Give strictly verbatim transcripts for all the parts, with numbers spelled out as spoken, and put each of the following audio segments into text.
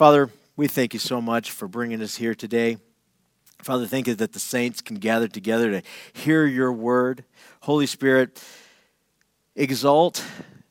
Father, we thank you so much for bringing us here today. Father, thank you that the saints can gather together to hear your word. Holy Spirit, exalt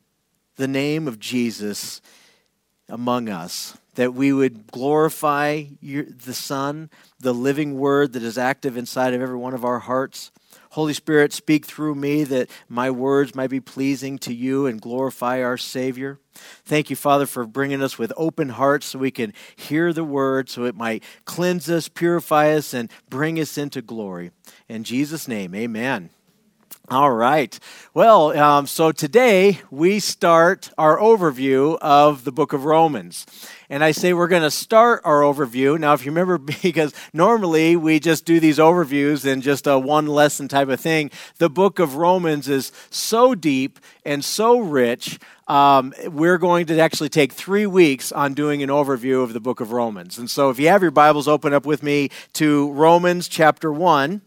the name of Jesus among us, that we would glorify your, the Son, the living word that is active inside of every one of our hearts. Holy Spirit, speak through me that my words might be pleasing to you and glorify our Savior. Thank you, Father, for bringing us with open hearts so we can hear the word, so it might cleanse us, purify us, and bring us into glory. In Jesus' name, amen. All right. Well, um, so today we start our overview of the book of Romans. And I say we're going to start our overview. Now, if you remember, because normally we just do these overviews in just a one lesson type of thing, the book of Romans is so deep and so rich. Um, we're going to actually take three weeks on doing an overview of the book of Romans. And so if you have your Bibles, open up with me to Romans chapter one.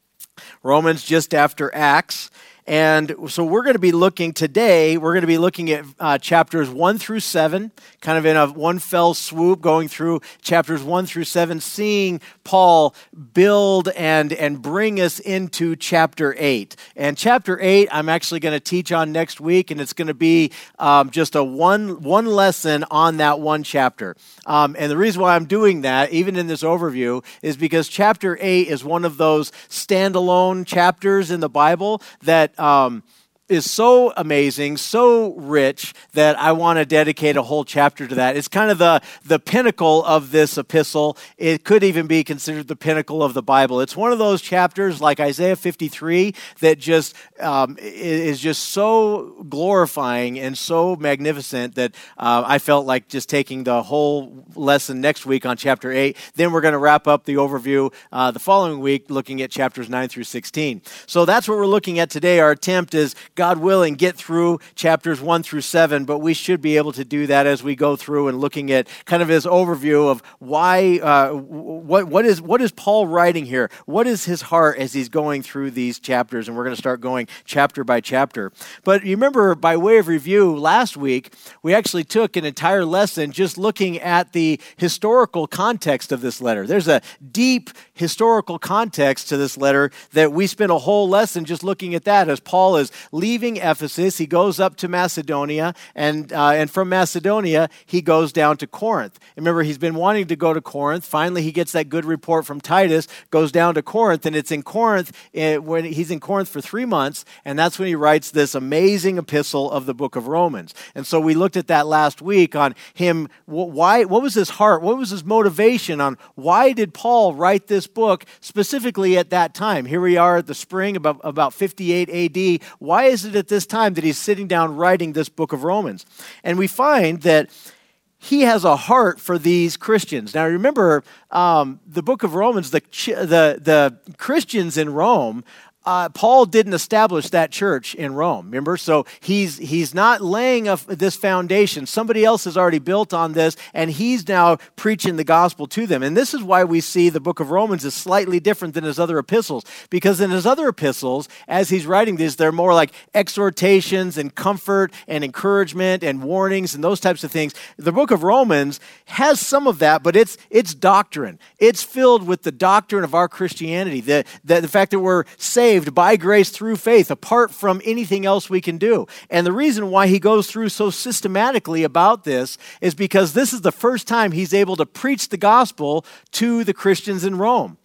Romans just after Acts. And so we're going to be looking today, we're going to be looking at uh, chapters one through seven, kind of in a one fell swoop, going through chapters one through seven, seeing Paul build and, and bring us into chapter eight. And chapter eight, I'm actually going to teach on next week, and it's going to be um, just a one, one lesson on that one chapter. Um, and the reason why I'm doing that, even in this overview, is because chapter eight is one of those standalone chapters in the Bible that Um, is so amazing, so rich, that I want to dedicate a whole chapter to that. It's kind of the, the pinnacle of this epistle. It could even be considered the pinnacle of the Bible. It's one of those chapters like Isaiah fifty-three that just um, is just so glorifying and so magnificent that uh, I felt like just taking the whole lesson next week on chapter eight. Then we're going to wrap up the overview uh, the following week looking at chapters nine through sixteen. So that's what we're looking at today. Our attempt is, God willing, get through chapters one through seven, but we should be able to do that as we go through and looking at kind of his overview of why, uh, what, what is what is Paul writing here? What is his heart as he's going through these chapters? And we're going to start going chapter by chapter. But you remember, by way of review, last week, we actually took an entire lesson just looking at the historical context of this letter. There's a deep historical context to this letter that we spent a whole lesson just looking at that as Paul is leaving Ephesus. He goes up to Macedonia, and uh, and from Macedonia, he goes down to Corinth. Remember, he's been wanting to go to Corinth. Finally, he gets that good report from Titus, goes down to Corinth, and it's in Corinth, uh, when he's in Corinth for three months, and that's when he writes this amazing epistle of the book of Romans. And so we looked at that last week on him, why, what was his heart, what was his motivation on why did Paul write this book specifically at that time? Here we are at the spring, about, about fifty-eight A D. Why is it at this time that he's sitting down writing this book of Romans? And we find that he has a heart for these Christians. Now remember, um, the book of Romans, the, the, the Christians in Rome, Uh, Paul didn't establish that church in Rome, remember? So he's he's not laying a, this foundation. Somebody else has already built on this, and he's now preaching the gospel to them. And this is why we see the book of Romans is slightly different than his other epistles, because in his other epistles, as he's writing these, they're more like exhortations and comfort and encouragement and warnings and those types of things. The book of Romans has some of that, but it's it's doctrine. It's filled with the doctrine of our Christianity, the, the, the fact that we're saved by grace through faith, apart from anything else we can do. And the reason why he goes through so systematically about this is because this is the first time he's able to preach the gospel to the Christians in Rome.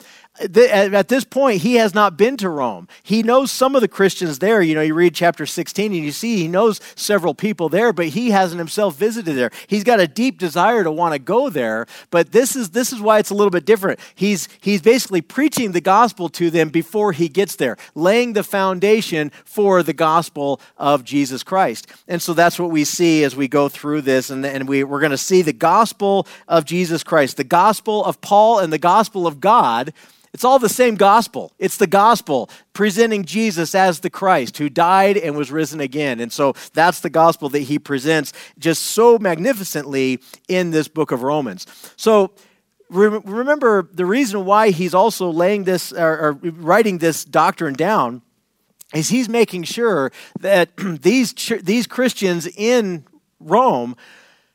At this point, he has not been to Rome. He knows some of the Christians there. You know, you read chapter sixteen and you see he knows several people there, but he hasn't himself visited there. He's got a deep desire to want to go there, but this is this is why it's a little bit different. He's he's basically preaching the gospel to them before he gets there, laying the foundation for the gospel of Jesus Christ. And so that's what we see as we go through this, and, and we, we're going to see the gospel of Jesus Christ, the gospel of Paul and the gospel of God. It's all the same gospel. It's the gospel presenting Jesus as the Christ who died and was risen again. And so that's the gospel that he presents just so magnificently in this book of Romans. So re- remember the reason why he's also laying this or, or writing this doctrine down is he's making sure that these these Christians in Rome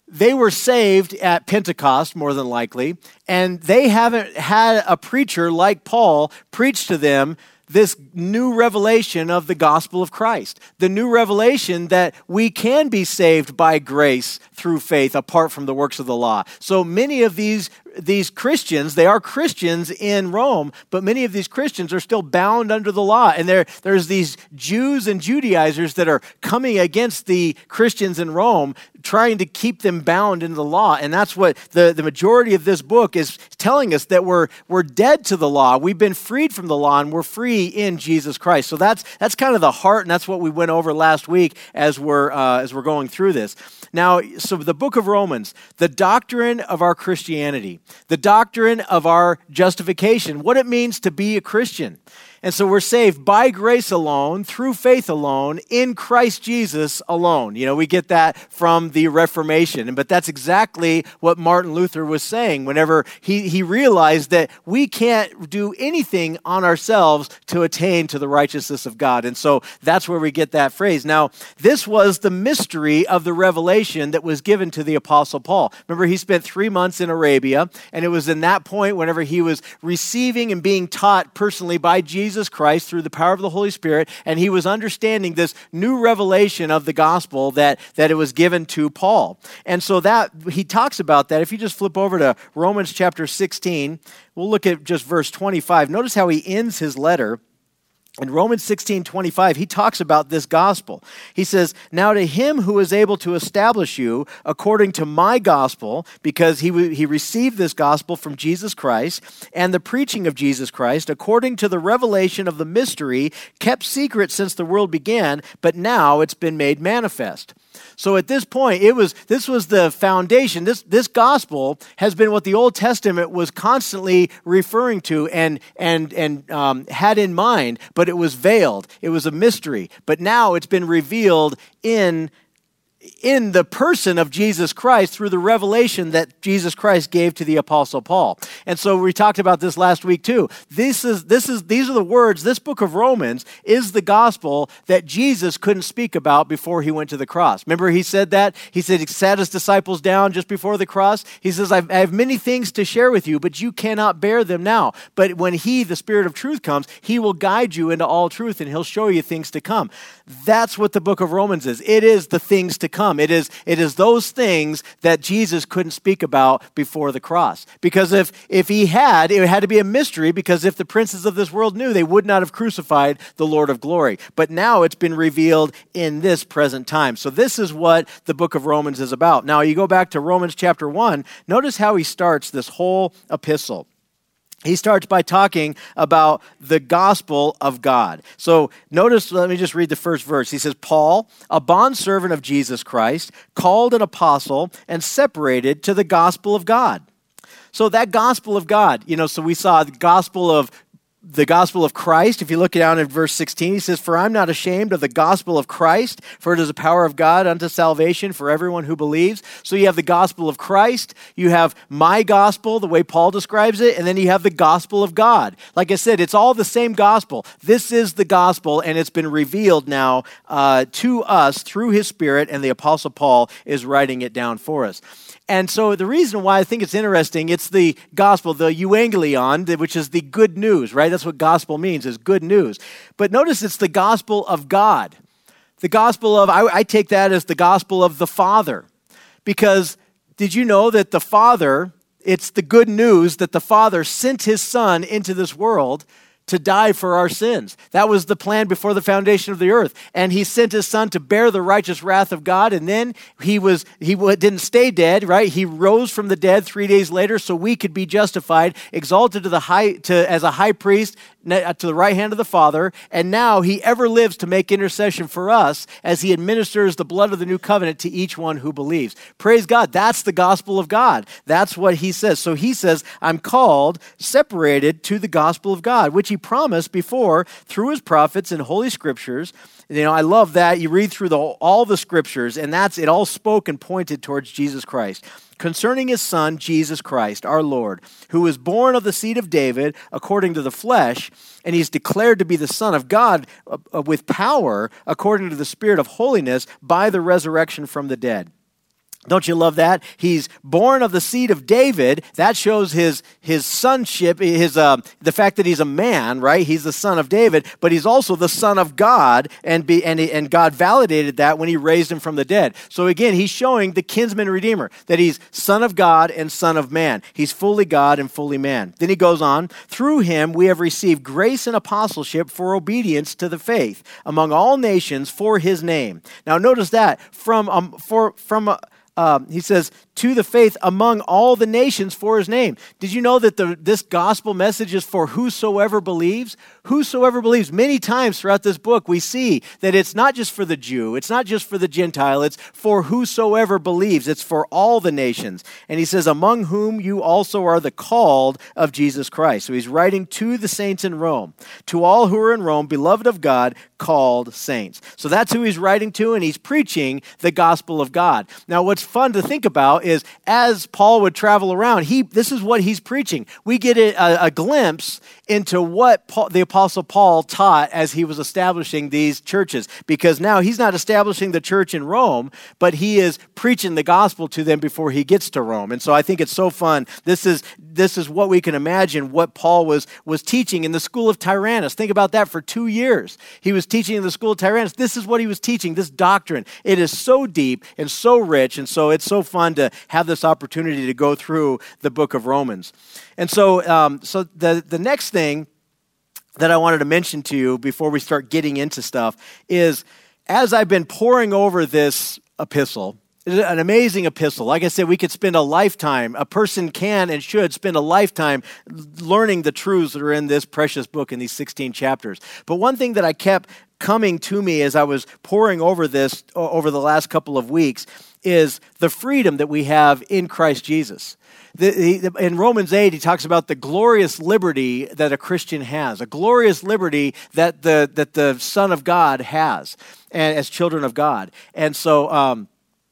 they were saved at Pentecost, more than likely, and they haven't had a preacher like Paul preach to them this new revelation of the gospel of Christ, the new revelation that we can be saved by grace through faith apart from the works of the law. So many of these these Christians, they are Christians in Rome, but many of these Christians are still bound under the law. And there, there's these Jews and Judaizers that are coming against the Christians in Rome, trying to keep them bound in the law. And that's what the, the majority of this book is telling us, that we're we're dead to the law. We've been freed from the law, and we're free in Jesus Christ. So that's that's kind of the heart, and that's what we went over last week as we're uh, as we're going through this. Now, so the book of Romans, the doctrine of our Christianity, the doctrine of our justification, what it means to be a Christian. And so we're saved by grace alone, through faith alone, in Christ Jesus alone. You know, we get that from the Reformation. But that's exactly what Martin Luther was saying whenever he, he realized that we can't do anything on ourselves to attain to the righteousness of God. And so that's where we get that phrase. Now, this was the mystery of the revelation that was given to the Apostle Paul. Remember, he spent three months in Arabia, and it was in that point whenever he was receiving and being taught personally by Jesus Jesus Christ through the power of the Holy Spirit, and he was understanding this new revelation of the gospel that, that it was given to Paul. And so that he talks about that. If you just flip over to Romans chapter sixteen, we'll look at just verse twenty-five. Notice how he ends his letter. In Romans sixteen twenty-five, he talks about this gospel. He says, "Now to him who is able to establish you according to my gospel," because he, he received this gospel from Jesus Christ, "and the preaching of Jesus Christ, according to the revelation of the mystery, kept secret since the world began, but now it's been made manifest." So at this point, it was this was the foundation. This, this gospel has been what the Old Testament was constantly referring to and, and, and um, had in mind, but it was veiled. It was a mystery. But now it's been revealed in in the person of Jesus Christ through the revelation that Jesus Christ gave to the Apostle Paul. And so we talked about this last week too. This is this is these are the words, this book of Romans is the gospel that Jesus couldn't speak about before he went to the cross. Remember he said that? He said he sat his disciples down just before the cross. He says, I have many things to share with you, but you cannot bear them now. But when he, the Spirit of truth, comes, he will guide you into all truth, and he'll show you things to come. That's what the book of Romans is. It is the things to come. It is, it is those things that Jesus couldn't speak about before the cross. Because if, if he had, it had to be a mystery, because if the princes of this world knew, they would not have crucified the Lord of glory. But now it's been revealed in this present time. So this is what the book of Romans is about. Now you go back to Romans chapter one, notice how he starts this whole epistle. He starts by talking about the gospel of God. So notice, let me just read the first verse. He says, "Paul, a bondservant of Jesus Christ, called an apostle and separated to the gospel of God." So that gospel of God, you know, so we saw the gospel of the gospel of Christ. If you look down at verse sixteen, he says, "For I'm not ashamed of the gospel of Christ, for it is the power of God unto salvation for everyone who believes." So you have the gospel of Christ, you have my gospel, the way Paul describes it, and then you have the gospel of God. Like I said, it's all the same gospel. This is the gospel, and it's been revealed now uh, to us through his Spirit, and the Apostle Paul is writing it down for us. And so the reason why I think it's interesting, it's the gospel, the euangelion, which is the good news, right? That's what gospel means, is good news. But notice it's the gospel of God. The gospel of, I, I take that as the gospel of the Father. Because did you know that the Father, it's the good news that the Father sent his Son into this world to die for our sins. That was the plan before the foundation of the earth. And he sent his Son to bear the righteous wrath of God. And then he was he didn't stay dead, right? He rose from the dead three days later so we could be justified, exalted to the high to as a high priest to the right hand of the Father. And now he ever lives to make intercession for us as he administers the blood of the new covenant to each one who believes. Praise God. That's the gospel of God. That's what he says. So he says, I'm called, separated to the gospel of God, which he promised before through his prophets and holy scriptures. You know, I love that. You read through the, all the scriptures, and that's it all spoke and pointed towards Jesus Christ. Concerning his Son, Jesus Christ, our Lord, who was born of the seed of David according to the flesh, and he's declared to be the Son of God uh, with power according to the Spirit of holiness by the resurrection from the dead. Don't you love that? He's born of the seed of David. That shows his his sonship, his uh, the fact that he's a man, right? He's the son of David, but he's also the son of God, and be and and God validated that when he raised him from the dead. So again, he's showing the kinsman redeemer, that he's son of God and son of man. He's fully God and fully man. Then he goes on, through him we have received grace and apostleship for obedience to the faith among all nations for his name. Now notice that from um, for from uh, Um, he says, to the faith among all the nations for his name. Did you know that the, this gospel message is for whosoever believes? Whosoever believes. Many times throughout this book, we see that it's not just for the Jew. It's not just for the Gentile. It's for whosoever believes. It's for all the nations. And he says, among whom you also are the called of Jesus Christ. So he's writing to the saints in Rome. To all who are in Rome, beloved of God, called saints. So that's who he's writing to, and he's preaching the gospel of God. Now, what's fun to think about is as Paul would travel around, he this is what he's preaching. We get a, a glimpse into what Paul, the Apostle Paul taught as he was establishing these churches, because now he's not establishing the church in Rome, but he is preaching the gospel to them before he gets to Rome. And so I think it's so fun. This is this is what we can imagine what Paul was was teaching in the school of Tyrannus. Think about that. For two years he was teaching in the school of Tyrannus. This is what he was teaching, this doctrine. It is so deep and so rich, and so it's so fun to have this opportunity to go through the book of Romans. And so um, so the, the next thing that I wanted to mention to you before we start getting into stuff is, as I've been poring over this epistle, it's an amazing epistle. Like I said, we could spend a lifetime, a person can and should spend a lifetime learning the truths that are in this precious book in these sixteen chapters. But one thing that I kept coming to me as I was poring over this over the last couple of weeks is the freedom that we have in Christ Jesus. The, he, in Romans eight, he talks about the glorious liberty that a Christian has, a glorious liberty that the that the Son of God has, and as children of God. And so, um,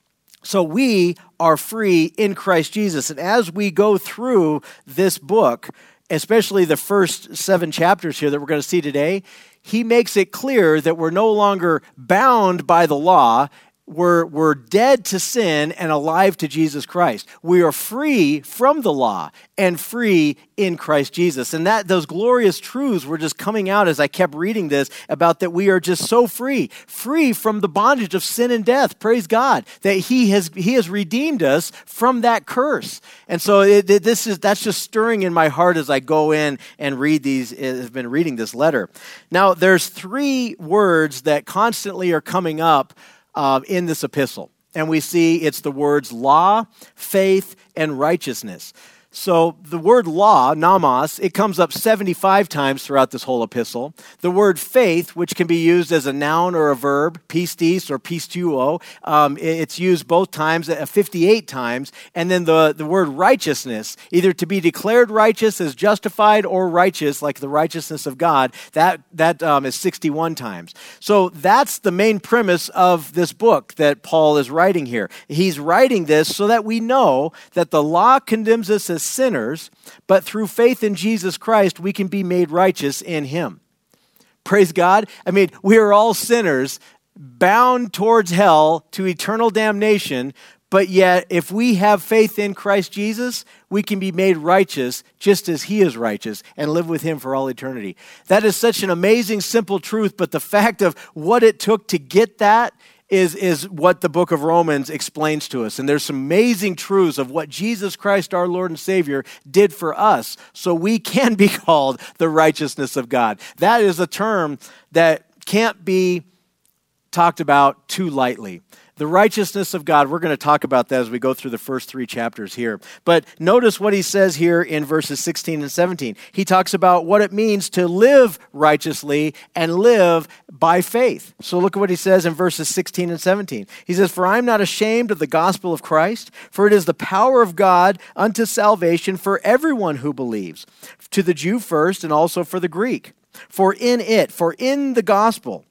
so we are free in Christ Jesus. And as we go through this book, especially the first seven chapters here that we're going to see today, he makes it clear that we're no longer bound by the law. We're, we're dead to sin and alive to Jesus Christ. We are free from the law and free in Christ Jesus. And that those glorious truths were just coming out as I kept reading this, about that we are just so free, free from the bondage of sin and death. Praise God that he has he has redeemed us from that curse. And so it, it, this is that's just stirring in my heart as I go in and read these. I've been reading this letter. Now, there's three words that constantly are coming up Uh, in this epistle. And we see it's the words law, faith, and righteousness. So the word law, nomos, it comes up seventy-five times throughout this whole epistle. The word faith, which can be used as a noun or a verb, pistis or pistuo, um, it's used both times, fifty-eight times. And then the, the word righteousness, either to be declared righteous as justified or righteous, like the righteousness of God, that, that um, is sixty-one times. So that's the main premise of this book that Paul is writing here. He's writing this so that we know that the law condemns us as sinners, but through faith in Jesus Christ, we can be made righteous in him. Praise God. I mean, we are all sinners bound towards hell to eternal damnation, but yet if we have faith in Christ Jesus, we can be made righteous just as he is righteous and live with him for all eternity. That is such an amazing, simple truth, but the fact of what it took to get that is, is what the book of Romans explains to us. And there's some amazing truths of what Jesus Christ, our Lord and Savior, did for us so we can be called the righteousness of God. That is a term that can't be talked about too lightly. The righteousness of God, we're going to talk about that as we go through the first three chapters here. But notice what he says here in verses sixteen and seventeen. He talks about what it means to live righteously and live by faith. So look at what he says in verses sixteen and seventeen. He says, "For I am not ashamed of the gospel of Christ, for it is the power of God unto salvation for everyone who believes, to the Jew first and also for the Greek. For in it, for in the gospel,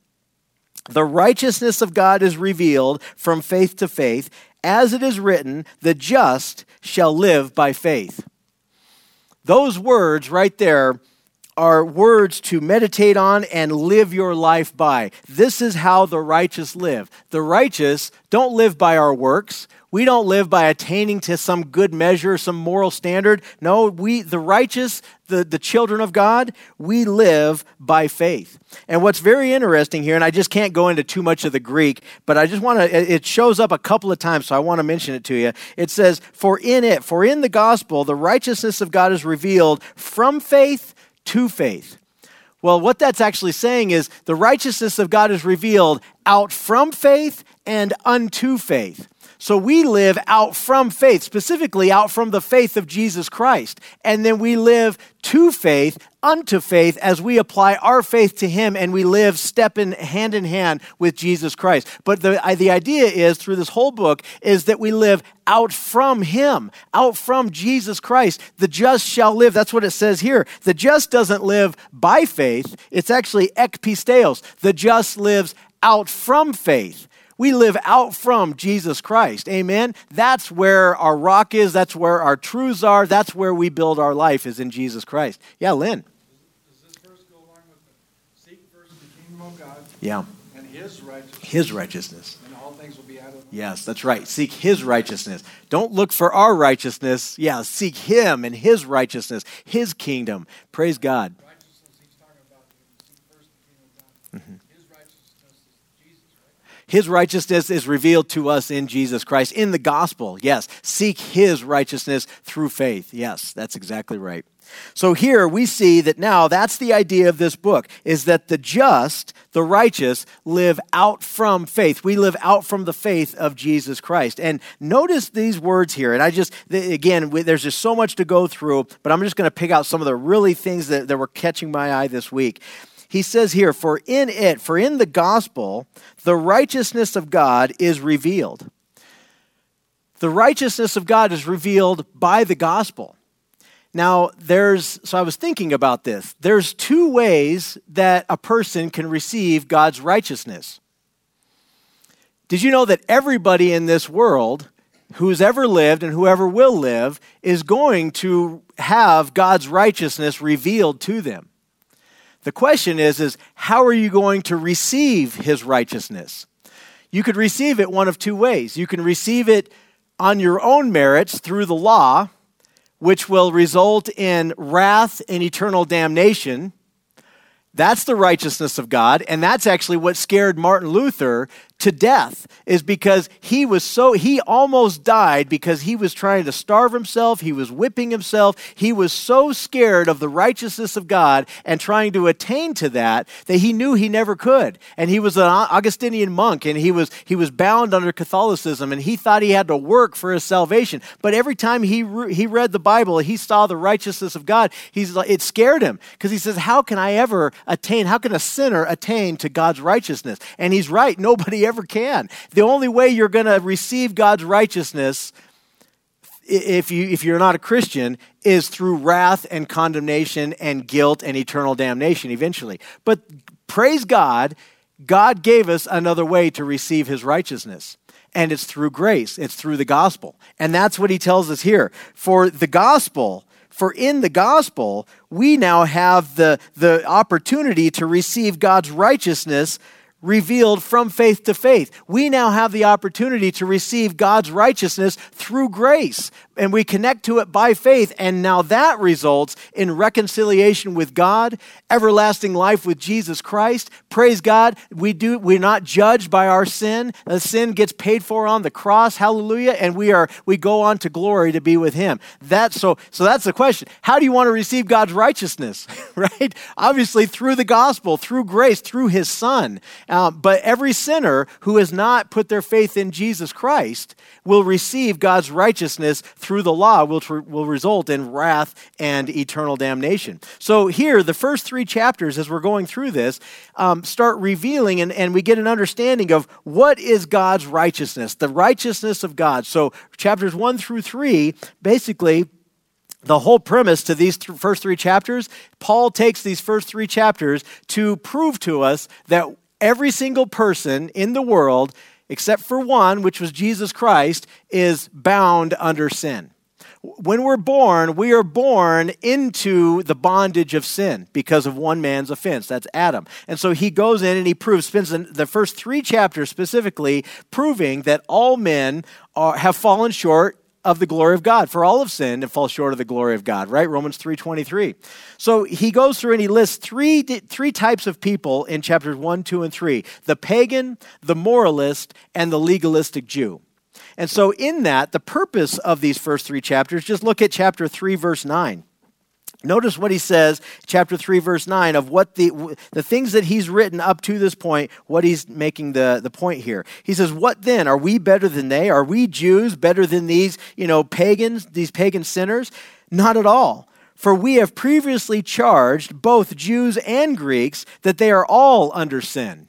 the righteousness of God is revealed from faith to faith, as it is written, the just shall live by faith." Those words right there are words to meditate on and live your life by. This is how the righteous live. The righteous don't live by our works. We don't live by attaining to some good measure, some moral standard. No, we, the righteous, the, the children of God, we live by faith. And what's very interesting here, and I just can't go into too much of the Greek, but I just want to, it shows up a couple of times, so I want to mention it to you. It says, for in it, for in the gospel, the righteousness of God is revealed from faith to faith. Well, what that's actually saying is the righteousness of God is revealed out from faith and unto faith. So we live out from faith, specifically out from the faith of Jesus Christ. And then we live to faith, unto faith, as we apply our faith to him and we live step in hand in hand with Jesus Christ. But the, the idea is, through this whole book, is that we live out from him, out from Jesus Christ. The just shall live. That's what it says here. The just doesn't live by faith. It's actually ekpisteos. The just lives out from faith. We live out from Jesus Christ. Amen? That's where our rock is. That's where our truths are. That's where we build our life, is in Jesus Christ. Yeah, Lynn. Does this verse go along with the seek first the kingdom of God? Yeah. And his righteousness. His righteousness. And all things will be added. Yes, that's right. Seek his righteousness. Don't look for our righteousness. Yeah, seek him and his righteousness, his kingdom. Praise God. Righteousness he's talking about. Seek first the kingdom of God. Mm-hmm. His righteousness is Jesus, right? His righteousness is revealed to us in Jesus Christ, in the gospel. Yes, seek his righteousness through faith. Yes, that's exactly right. So here we see that now that's the idea of this book, is that the just, the righteous, live out from faith. We live out from the faith of Jesus Christ. And notice these words here. And I just, again, there's just so much to go through, but I'm just going to pick out some of the really things that, that were catching my eye this week. He says here, for in it, for in the gospel, the righteousness of God is revealed. The righteousness of God is revealed by the gospel. Now, there's, so I was thinking about this. There's two ways that a person can receive God's righteousness. Did you know that everybody in this world who's ever lived and whoever will live is going to have God's righteousness revealed to them? The question is, is how are you going to receive his righteousness? You could receive it one of two ways. You can receive it on your own merits through the law, which will result in wrath and eternal damnation. That's the righteousness of God, and that's actually what scared Martin Luther to death, is because he was so, he almost died because he was trying to starve himself, he was whipping himself, he was so scared of the righteousness of God and trying to attain to that, that he knew he never could. And he was an Augustinian monk, and he was he was bound under Catholicism, and he thought he had to work for his salvation. But every time he re- he read the Bible, he saw the righteousness of God, he's like, it scared him, because he says, how can I ever attain, how can a sinner attain to God's righteousness? And he's right, nobody ever can. The only way you're going to receive God's righteousness, if you if you're not a Christian, is through wrath and condemnation and guilt and eternal damnation eventually. But praise God, God gave us another way to receive his righteousness. And it's through grace. It's through the gospel. And that's what he tells us here. For the gospel, for in the gospel, we now have the, the opportunity to receive God's righteousness revealed from faith to faith. We now have the opportunity to receive God's righteousness through grace, and we connect to it by faith, and now that results in reconciliation with God, everlasting life with Jesus Christ. Praise God, we do, we're not judged by our sin. The sin gets paid for on the cross, hallelujah, and we are we go on to glory to be with him. That's so so that's the question. How do you want to receive God's righteousness? Right? Obviously through the gospel, through grace, through his son. Uh, but every sinner who has not put their faith in Jesus Christ will receive God's righteousness through the law, which will result in wrath and eternal damnation. So here, the first three chapters, as we're going through this, um, start revealing, and, and we get an understanding of what is God's righteousness, the righteousness of God. So chapters one through three, basically, the whole premise to these th- first three chapters, Paul takes these first three chapters to prove to us that every single person in the world, except for one, which was Jesus Christ, is bound under sin. When we're born, we are born into the bondage of sin because of one man's offense. That's Adam. And so he goes in and he proves, spends the first three chapters specifically proving that all men are, have fallen short of the glory of God. For all have sinned and fall short of the glory of God, right? Romans three twenty-three. So he goes through and he lists three, three types of people in chapters one, two, and three. The pagan, the moralist, and the legalistic Jew. And so in that, the purpose of these first three chapters, just look at chapter three, verse nine. Notice what he says, chapter three, verse nine, of what the the things that he's written up to this point, what he's making the, the point here. He says, what then? Are we better than they? Are we Jews better than these, you know, pagans, these pagan sinners? Not at all. For we have previously charged both Jews and Greeks that they are all under sin.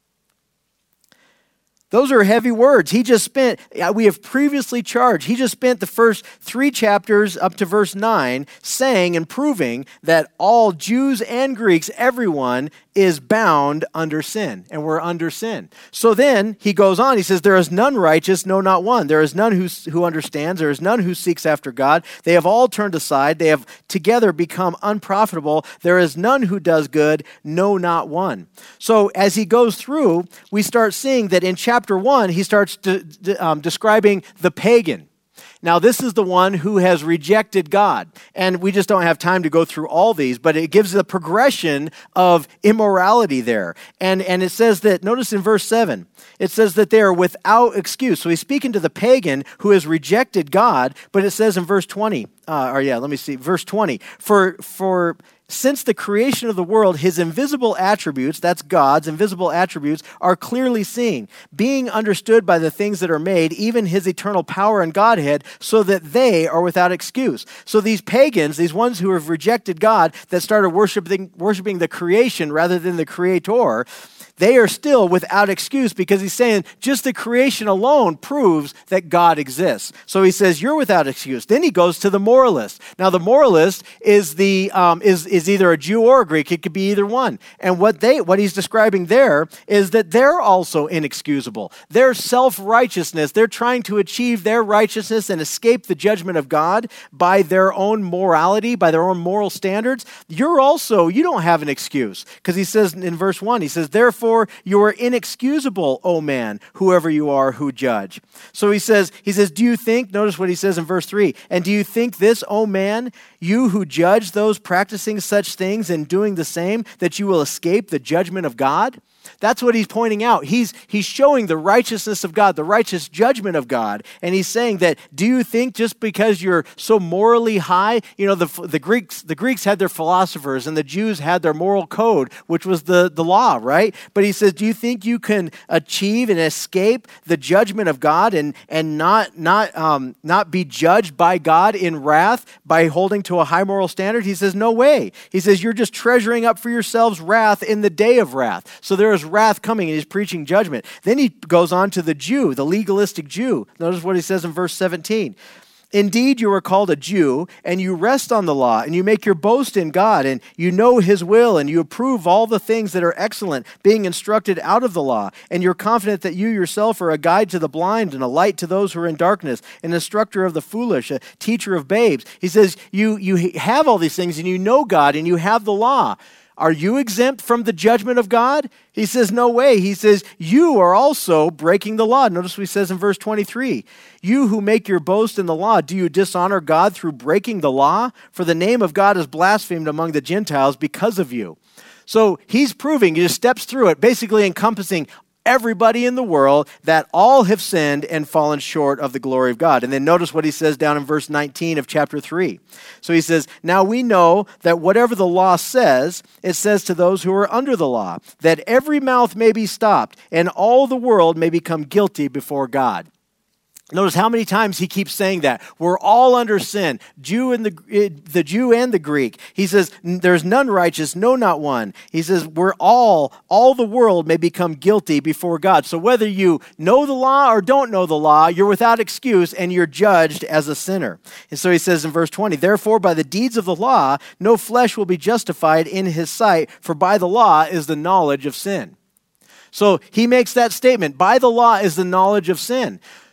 Those are heavy words. He just spent, we have previously charged, he just spent the first three chapters up to verse nine saying and proving that all Jews and Greeks, everyone is bound under sin, and we're under sin. So then he goes on, he says, there is none righteous, no, not one. There is none who, who understands, there is none who seeks after God. They have all turned aside, they have together become unprofitable. There is none who does good, no, not one. So as he goes through, we start seeing that in chapter one, he starts de- de- um, describing the pagan. Now, this is the one who has rejected God. And we just don't have time to go through all these, but it gives the progression of immorality there. And, and it says that, notice in verse seven, it says that they are without excuse. So he's speaking to the pagan who has rejected God, but it says in verse twenty, uh, or yeah, let me see, verse twenty, for, for since the creation of the world, his invisible attributes, that's God's invisible attributes, are clearly seen, being understood by the things that are made, even his eternal power and Godhead, so that they are without excuse. So these pagans, these ones who have rejected God, that started worshiping, worshiping the creation rather than the creator, they are still without excuse because he's saying just the creation alone proves that God exists. So he says, you're without excuse. Then he goes to the moralist. Now the moralist is the um, is, is either a Jew or a Greek. It could be either one. And what they what he's describing there is that they're also inexcusable. Their self-righteousness, they're trying to achieve their righteousness and escape the judgment of God by their own morality, by their own moral standards. You're also, you don't have an excuse. Because he says in verse one, he says, therefore, you are inexcusable, O man, whoever you are who judge. So he says, he says, do you think, notice what he says in verse three, and do you think this, O man, you who judge those practicing such things and doing the same, that you will escape the judgment of God? That's what he's pointing out. He's, he's showing the righteousness of God, the righteous judgment of God. And he's saying that, do you think just because you're so morally high, you know, the, the Greeks the Greeks had their philosophers and the Jews had their moral code, which was the, the law, right? But he says, do you think you can achieve and escape the judgment of God and, and not, not, um, not be judged by God in wrath by holding to a high moral standard? He says, no way. He says, you're just treasuring up for yourselves wrath in the day of wrath. So there is wrath coming and he's preaching judgment. Then he goes on to the Jew, the legalistic Jew. Notice what he says in verse seventeen. Indeed, you are called a Jew, and you rest on the law, and you make your boast in God, and you know his will, and you approve all the things that are excellent, being instructed out of the law. And you're confident that you yourself are a guide to the blind, and a light to those who are in darkness, an instructor of the foolish, a teacher of babes. He says, you, you have all these things, and you know God, and you have the law. Are you exempt from the judgment of God? He says, no way. He says, you are also breaking the law. Notice what he says in verse twenty-three. You who make your boast in the law, do you dishonor God through breaking the law? For the name of God is blasphemed among the Gentiles because of you. So he's proving, he just steps through it, basically encompassing everybody in the world, that all have sinned and fallen short of the glory of God. And then notice what he says down in verse nineteen of chapter three. So he says, now we know that whatever the law says, it says to those who are under the law, that every mouth may be stopped and all the world may become guilty before God. Notice how many times he keeps saying that. We're all under sin, Jew and the, the Jew and the Greek. He says, there's none righteous, no, not one. He says, we're all, all the world may become guilty before God. So whether you know the law or don't know the law, you're without excuse and you're judged as a sinner. And so he says in verse twenty, therefore by the deeds of the law, no flesh will be justified in his sight, for by the law is the knowledge of sin. So he makes that statement, by the law is the knowledge of sin.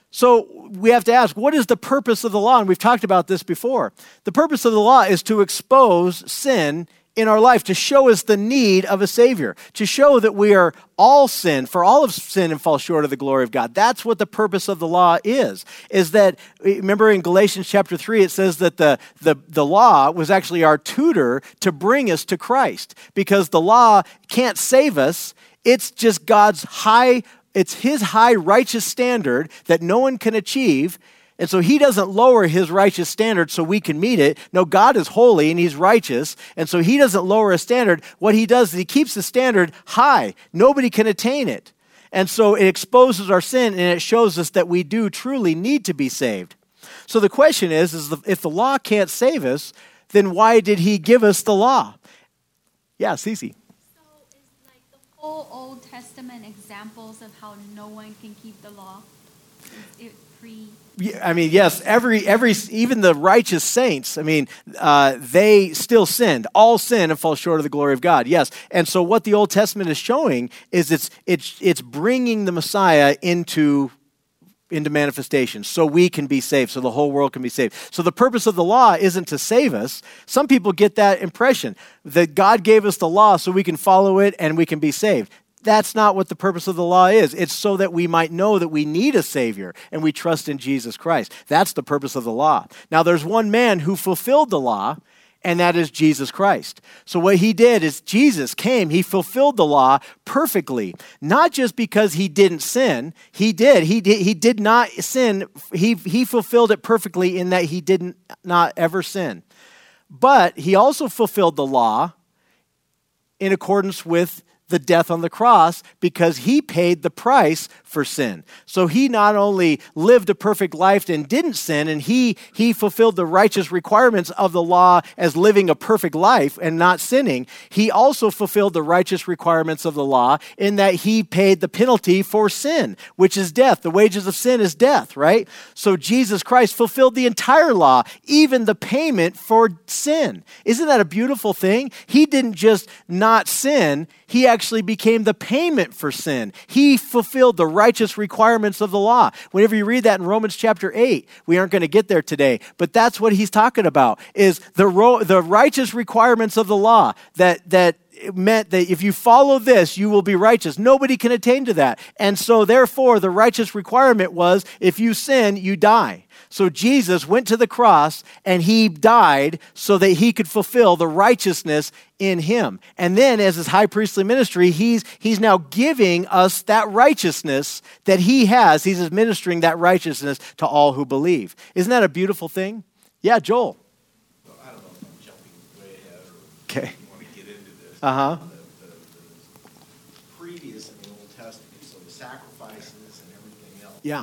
So we have to ask, what is the purpose of the law? And we've talked about this before. The purpose of the law is to expose sin in our life, to show us the need of a Savior, to show that we are all sin, for all of sin and fall short of the glory of God. That's what the purpose of the law is, is that, remember in Galatians chapter three, it says that the, the, the law was actually our tutor to bring us to Christ, because the law can't save us. It's just God's high, it's his high righteous standard that no one can achieve. And so he doesn't lower his righteous standard so we can meet it. No, God is holy and he's righteous. And so he doesn't lower a standard. What he does is he keeps the standard high. Nobody can attain it. And so it exposes our sin and it shows us that we do truly need to be saved. So the question is, is the, if the law can't save us, then why did he give us the law? Yeah, Cece. So is like the whole Old Testament examples of how no one can keep the law? Is it pre- I mean, yes, every, every, even the righteous saints, I mean, uh, they still sinned. All sin and fall short of the glory of God, yes. And so what the Old Testament is showing is it's, it's, it's bringing the Messiah into, into manifestation so we can be saved, so the whole world can be saved. So the purpose of the law isn't to save us. Some people get that impression, that God gave us the law so we can follow it and we can be saved. That's not what the purpose of the law is. It's so that we might know that we need a Savior and we trust in Jesus Christ. That's the purpose of the law. Now, there's one man who fulfilled the law, and that is Jesus Christ. So what he did is Jesus came, he fulfilled the law perfectly, not just because he didn't sin. He did. He did, he did not sin. He, he fulfilled it perfectly in that he did not ever sin. But he also fulfilled the law in accordance with the death on the cross, because he paid the price for sin. So he not only lived a perfect life and didn't sin, and he, he fulfilled the righteous requirements of the law as living a perfect life and not sinning, he also fulfilled the righteous requirements of the law in that he paid the penalty for sin, which is death. The wages of sin is death, right? So Jesus Christ fulfilled the entire law, even the payment for sin. Isn't that a beautiful thing? He didn't just not sin, he actually became the payment for sin. He fulfilled the righteous requirements of the law. Whenever you read that in Romans chapter eight, we aren't going to get there today, but that's what he's talking about, is the ro- the righteous requirements of the law that that meant that if you follow this, you will be righteous. Nobody can attain to that. And so therefore, the righteous requirement was, if you sin, you die. So Jesus went to the cross and he died so that he could fulfill the righteousness in him. And then as his high priestly ministry, he's, he's now giving us that righteousness that he has. He's administering that righteousness to all who believe. Isn't that a beautiful thing? Yeah, Joel. Well, I don't know if I'm jumping way ahead or Okay. you want to get into this. Uh-huh. The, the, the previous in the Old Testament, so the sacrifices and everything else. Yeah.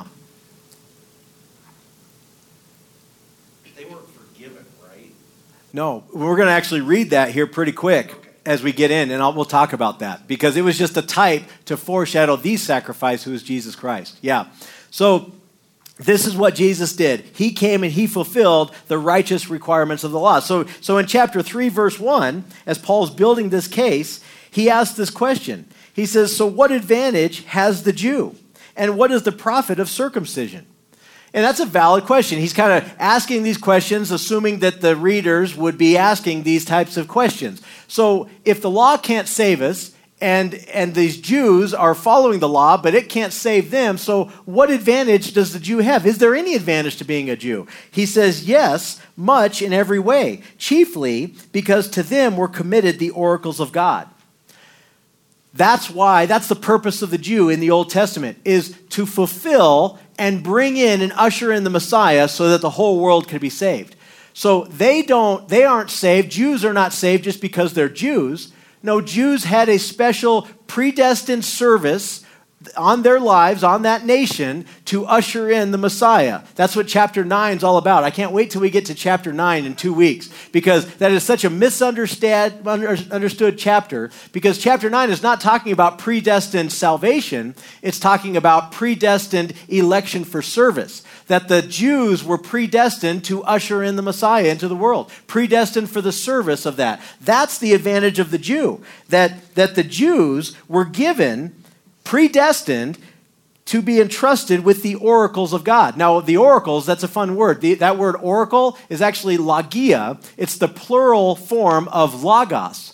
They weren't forgiven, right? No, we're going to actually read that here pretty quick as we get in, and I'll, we'll talk about that, because it was just a type to foreshadow the sacrifice, who is Jesus Christ. Yeah. So this is what Jesus did. He came and he fulfilled the righteous requirements of the law. So, so in chapter three, verse one, as Paul's building this case, he asks this question. He says, so what advantage has the Jew? And what is the profit of circumcision? And that's a valid question. He's kind of asking these questions, assuming that the readers would be asking these types of questions. So if the law can't save us, and, and these Jews are following the law, but it can't save them, so what advantage does the Jew have? Is there any advantage to being a Jew? He says, yes, much in every way, chiefly because to them were committed the oracles of God. That's why, that's the purpose of the Jew in the Old Testament, is to fulfill and bring in and usher in the Messiah so that the whole world could be saved. So they don't, they aren't saved. Jews are not saved just because they're Jews. No, Jews had a special predestined service on their lives, on that nation, to usher in the Messiah. That's what chapter nine is all about. I can't wait till we get to chapter nine in two weeks, because that is such a misunderstood understood chapter, because chapter nine is not talking about predestined salvation. It's talking about predestined election for service, that the Jews were predestined to usher in the Messiah into the world, predestined for the service of that. That's the advantage of the Jew, that, that the Jews were given, predestined, to be entrusted with the oracles of God. Now, the oracles, that's a fun word. The, that word oracle is actually logia. It's the plural form of logos.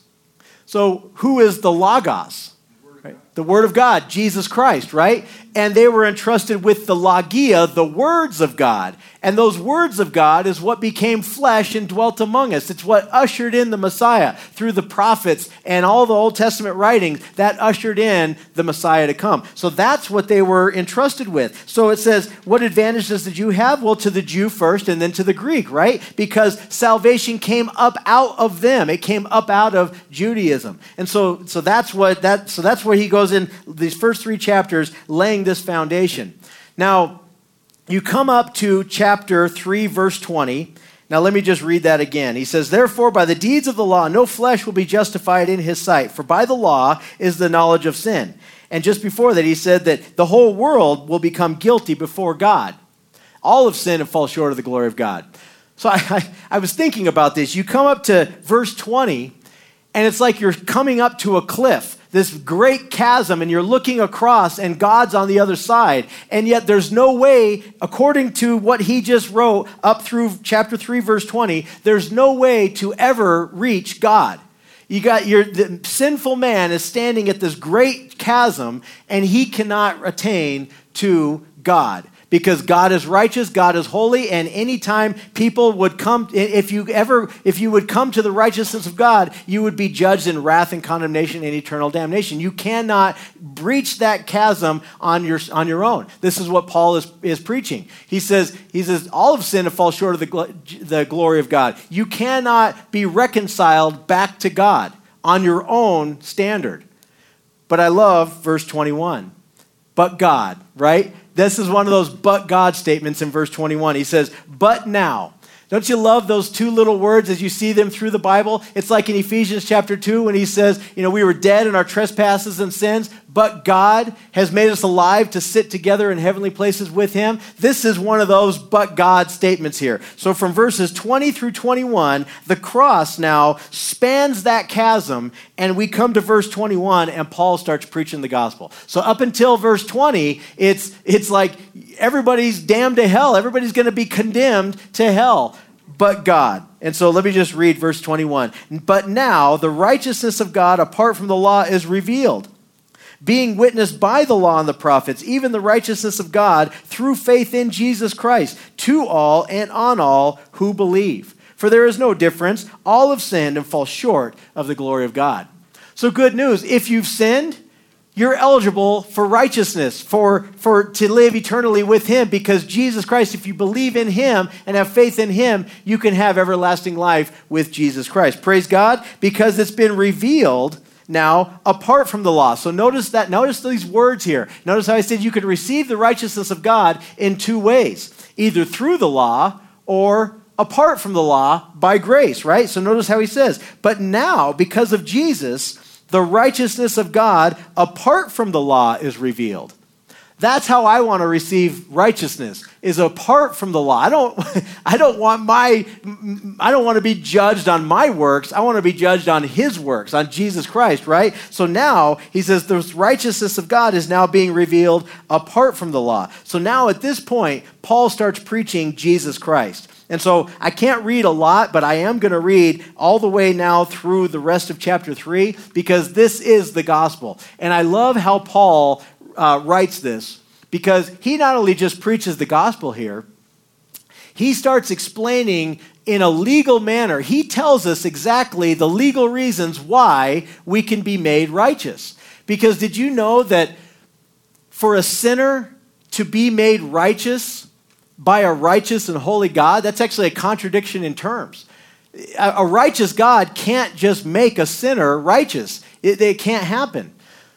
So who is the logos? Right? The Word of God, Jesus Christ, right? And they were entrusted with the logia, the words of God. And those words of God is what became flesh and dwelt among us. It's what ushered in the Messiah through the prophets and all the Old Testament writings that ushered in the Messiah to come. So that's what they were entrusted with. So it says, what advantage does the Jew have? Well, to the Jew first and then to the Greek, right? Because salvation came up out of them. It came up out of Judaism. And so, so that's what that so that's where he goes in these first three chapters, laying this foundation. Now, you come up to chapter three, verse twenty. Now, let me just read that again. He says, therefore, by the deeds of the law, no flesh will be justified in his sight, for by the law is the knowledge of sin. And just before that, he said that the whole world will become guilty before God. All have sinned and fall short of the glory of God. So I, I, I was thinking about this. You come up to verse twenty, and it's like you're coming up to a cliff, this great chasm, and you're looking across, and God's on the other side. And yet there's no way, according to what he just wrote up through chapter three, verse twenty, there's no way to ever reach God. You got your the sinful man is standing at this great chasm, and he cannot attain to God. Because God is righteous, God is holy, and anytime people would come, if you ever, if you would come to the righteousness of God, you would be judged in wrath and condemnation and eternal damnation. You cannot breach that chasm on your on your own. This is what Paul is, is preaching. He says, he says, all of sin have fall short of the, gl- the glory of God. You cannot be reconciled back to God on your own standard. But I love verse twenty-one. But God, right? This is one of those but God statements in verse twenty-one. He says, but now. Don't you love those two little words as you see them through the Bible? It's like in Ephesians chapter two when he says, you know, we were dead in our trespasses and sins, but God has made us alive to sit together in heavenly places with him. This is one of those but God statements here. So from verses twenty through twenty-one, the cross now spans that chasm, and we come to verse twenty-one, and Paul starts preaching the gospel. So up until verse twenty, it's, it's like everybody's damned to hell. Everybody's going to be condemned to hell. But God. And so let me just read verse twenty-one. But now the righteousness of God apart from the law is revealed, being witnessed by the law and the prophets, even the righteousness of God through faith in Jesus Christ, to all and on all who believe. For there is no difference. All have sinned and fall short of the glory of God. So good news. If you've sinned, you're eligible for righteousness, for, for to live eternally with him, because Jesus Christ, if you believe in him and have faith in him, you can have everlasting life with Jesus Christ. Praise God, because it's been revealed now apart from the law. So notice that, notice these words here. Notice how I said you could receive the righteousness of God in two ways, either through the law or apart from the law by grace, right? So notice how he says, but now because of Jesus, the righteousness of God apart from the law is revealed. That's how I want to receive righteousness, is apart from the law. I don't, I don't want my, I don't want to be judged on my works. I want to be judged on his works, on Jesus Christ, right? So now he says the righteousness of God is now being revealed apart from the law. So now at this point, Paul starts preaching Jesus Christ. And so I can't read a lot, but I am going to read all the way now through the rest of chapter three, because this is the gospel. And I love how Paul uh, writes this, because he not only just preaches the gospel here, he starts explaining in a legal manner. He tells us exactly the legal reasons why we can be made righteous. Because did you know that for a sinner to be made righteous by a righteous and holy God, that's actually a contradiction in terms. A righteous God can't just make a sinner righteous. It, it can't happen.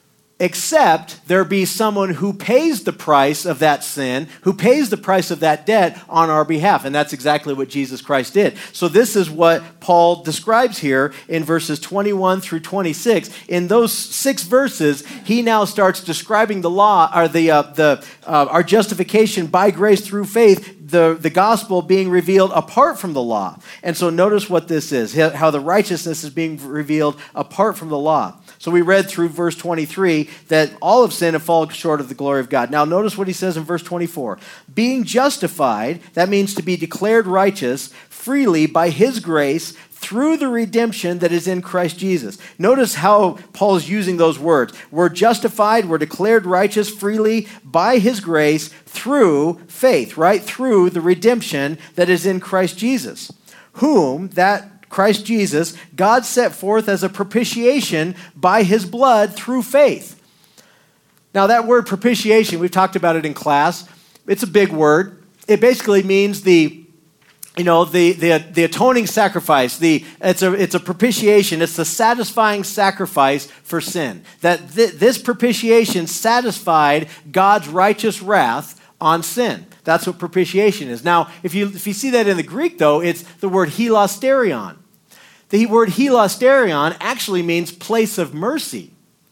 Except there be someone who pays the price of that sin, who pays the price of that debt on our behalf. And that's exactly what Jesus Christ did. So this is what Paul describes here in verses twenty-one through twenty-six. In those six verses, he now starts describing the law, or the uh, the uh, our justification by grace through faith, the, the gospel being revealed apart from the law. And so notice what this is, how the righteousness is being revealed apart from the law. So we read through verse twenty-three that all of sin have fallen short of the glory of God. Now notice what he says in verse twenty-four. Being justified, that means to be declared righteous freely by his grace through the redemption that is in Christ Jesus. Notice how Paul is using those words. We're justified, we're declared righteous freely by his grace through faith, right? Through the redemption that is in Christ Jesus. Whom, that Christ Jesus, God set forth as a propitiation by his blood through faith. Now that word propitiation, we've talked about it in class. It's a big word. It basically means the You know, the, the the atoning sacrifice, the it's a it's a propitiation, it's the satisfying sacrifice for sin. That th- this propitiation satisfied God's righteous wrath on sin. That's what propitiation is. Now, if you if you see that in the Greek, though, it's the word hilasterion. The word hilasterion actually means place of mercy.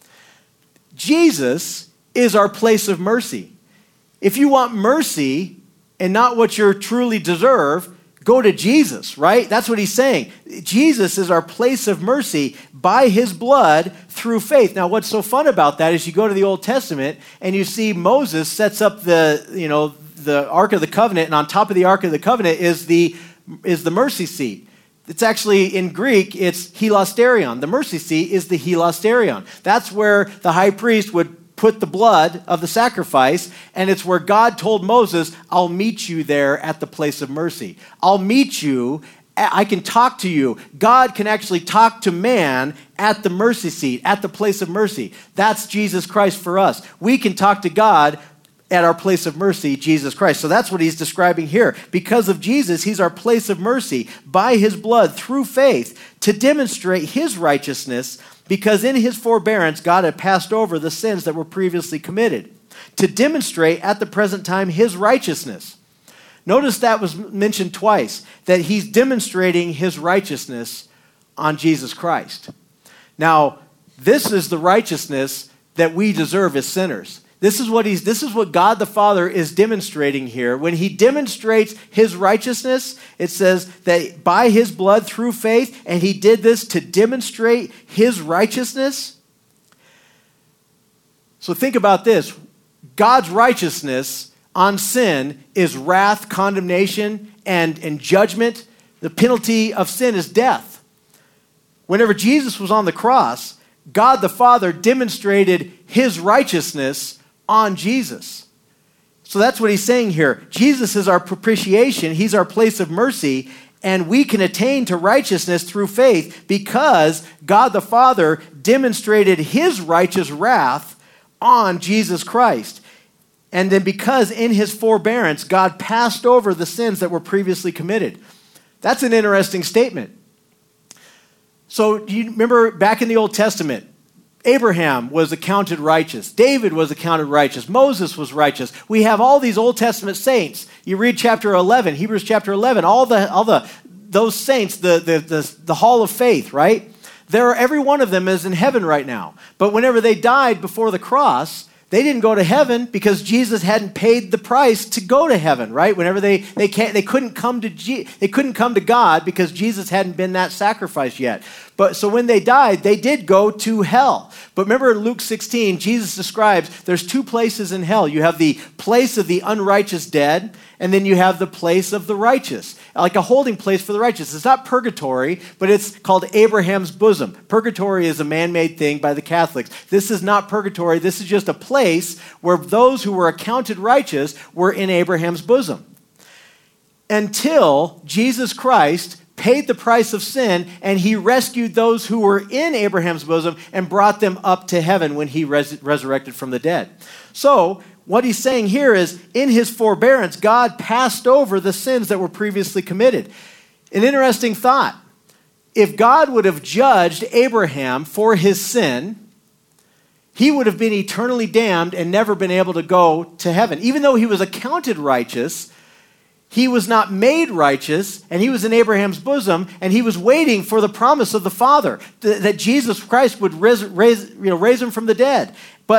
Jesus is our place of mercy. If you want mercy and not what you truly deserve, go to Jesus, right? That's what he's saying. Jesus is our place of mercy by his blood through faith. Now, what's so fun about that is you go to the Old Testament and you see Moses sets up the, you know, the Ark of the Covenant, and on top of the Ark of the Covenant is the is the mercy seat. It's actually, in Greek, it's hilasterion. The mercy seat is the hilasterion. That's where the high priest would put the blood of the sacrifice, and it's where God told Moses, I'll meet you there at the place of mercy. I'll meet you, I can talk to you. God can actually talk to man at the mercy seat, at the place of mercy. That's Jesus Christ for us. We can talk to God at our place of mercy, Jesus Christ. So that's what he's describing here. Because of Jesus, he's our place of mercy by his blood through faith to demonstrate his righteousness, because in his forbearance, God had passed over the sins that were previously committed, to demonstrate at the present time his righteousness. Notice that was mentioned twice, that he's demonstrating his righteousness on Jesus Christ. Now, this is the righteousness that we deserve as sinners. This is what he's. This is what God the Father is demonstrating here. When he demonstrates his righteousness, it says that by his blood through faith, and he did this to demonstrate his righteousness. So think about this. God's righteousness on sin is wrath, condemnation, and, and judgment. The penalty of sin is death. Whenever Jesus was on the cross, God the Father demonstrated his righteousness on Jesus. So that's what he's saying here. Jesus is our propitiation. He's our place of mercy, and we can attain to righteousness through faith because God the Father demonstrated his righteous wrath on Jesus Christ. And then because in his forbearance, God passed over the sins that were previously committed. That's an interesting statement. So do you remember back in the Old Testament, Abraham was accounted righteous. David was accounted righteous. Moses was righteous. We have all these Old Testament saints. You read chapter eleven, Hebrews chapter eleven, all the all the those saints, the the the, the hall of faith, right? There are, every one of them is in heaven right now. But whenever they died before the cross, they didn't go to heaven because Jesus hadn't paid the price to go to heaven, right? Whenever they they can't they couldn't come to G, they couldn't come to God because Jesus hadn't been that sacrifice yet. But so when they died, they did go to hell. But remember in Luke sixteen, Jesus describes there's two places in hell. You have the place of the unrighteous dead, and then you have the place of the righteous, like a holding place for the righteous. It's not purgatory, but it's called Abraham's bosom. Purgatory is a man-made thing by the Catholics. This is not purgatory. This is just a place where those who were accounted righteous were in Abraham's bosom. Until Jesus Christ paid the price of sin, and he rescued those who were in Abraham's bosom and brought them up to heaven when he res- resurrected from the dead. So, what he's saying here is, in his forbearance, God passed over the sins that were previously committed. An interesting thought. If God would have judged Abraham for his sin, he would have been eternally damned and never been able to go to heaven. Even though he was accounted righteous, he was not made righteous, and he was in Abraham's bosom, and he was waiting for the promise of the Father, th- that Jesus Christ would raise, raise, you know, raise him from the dead. But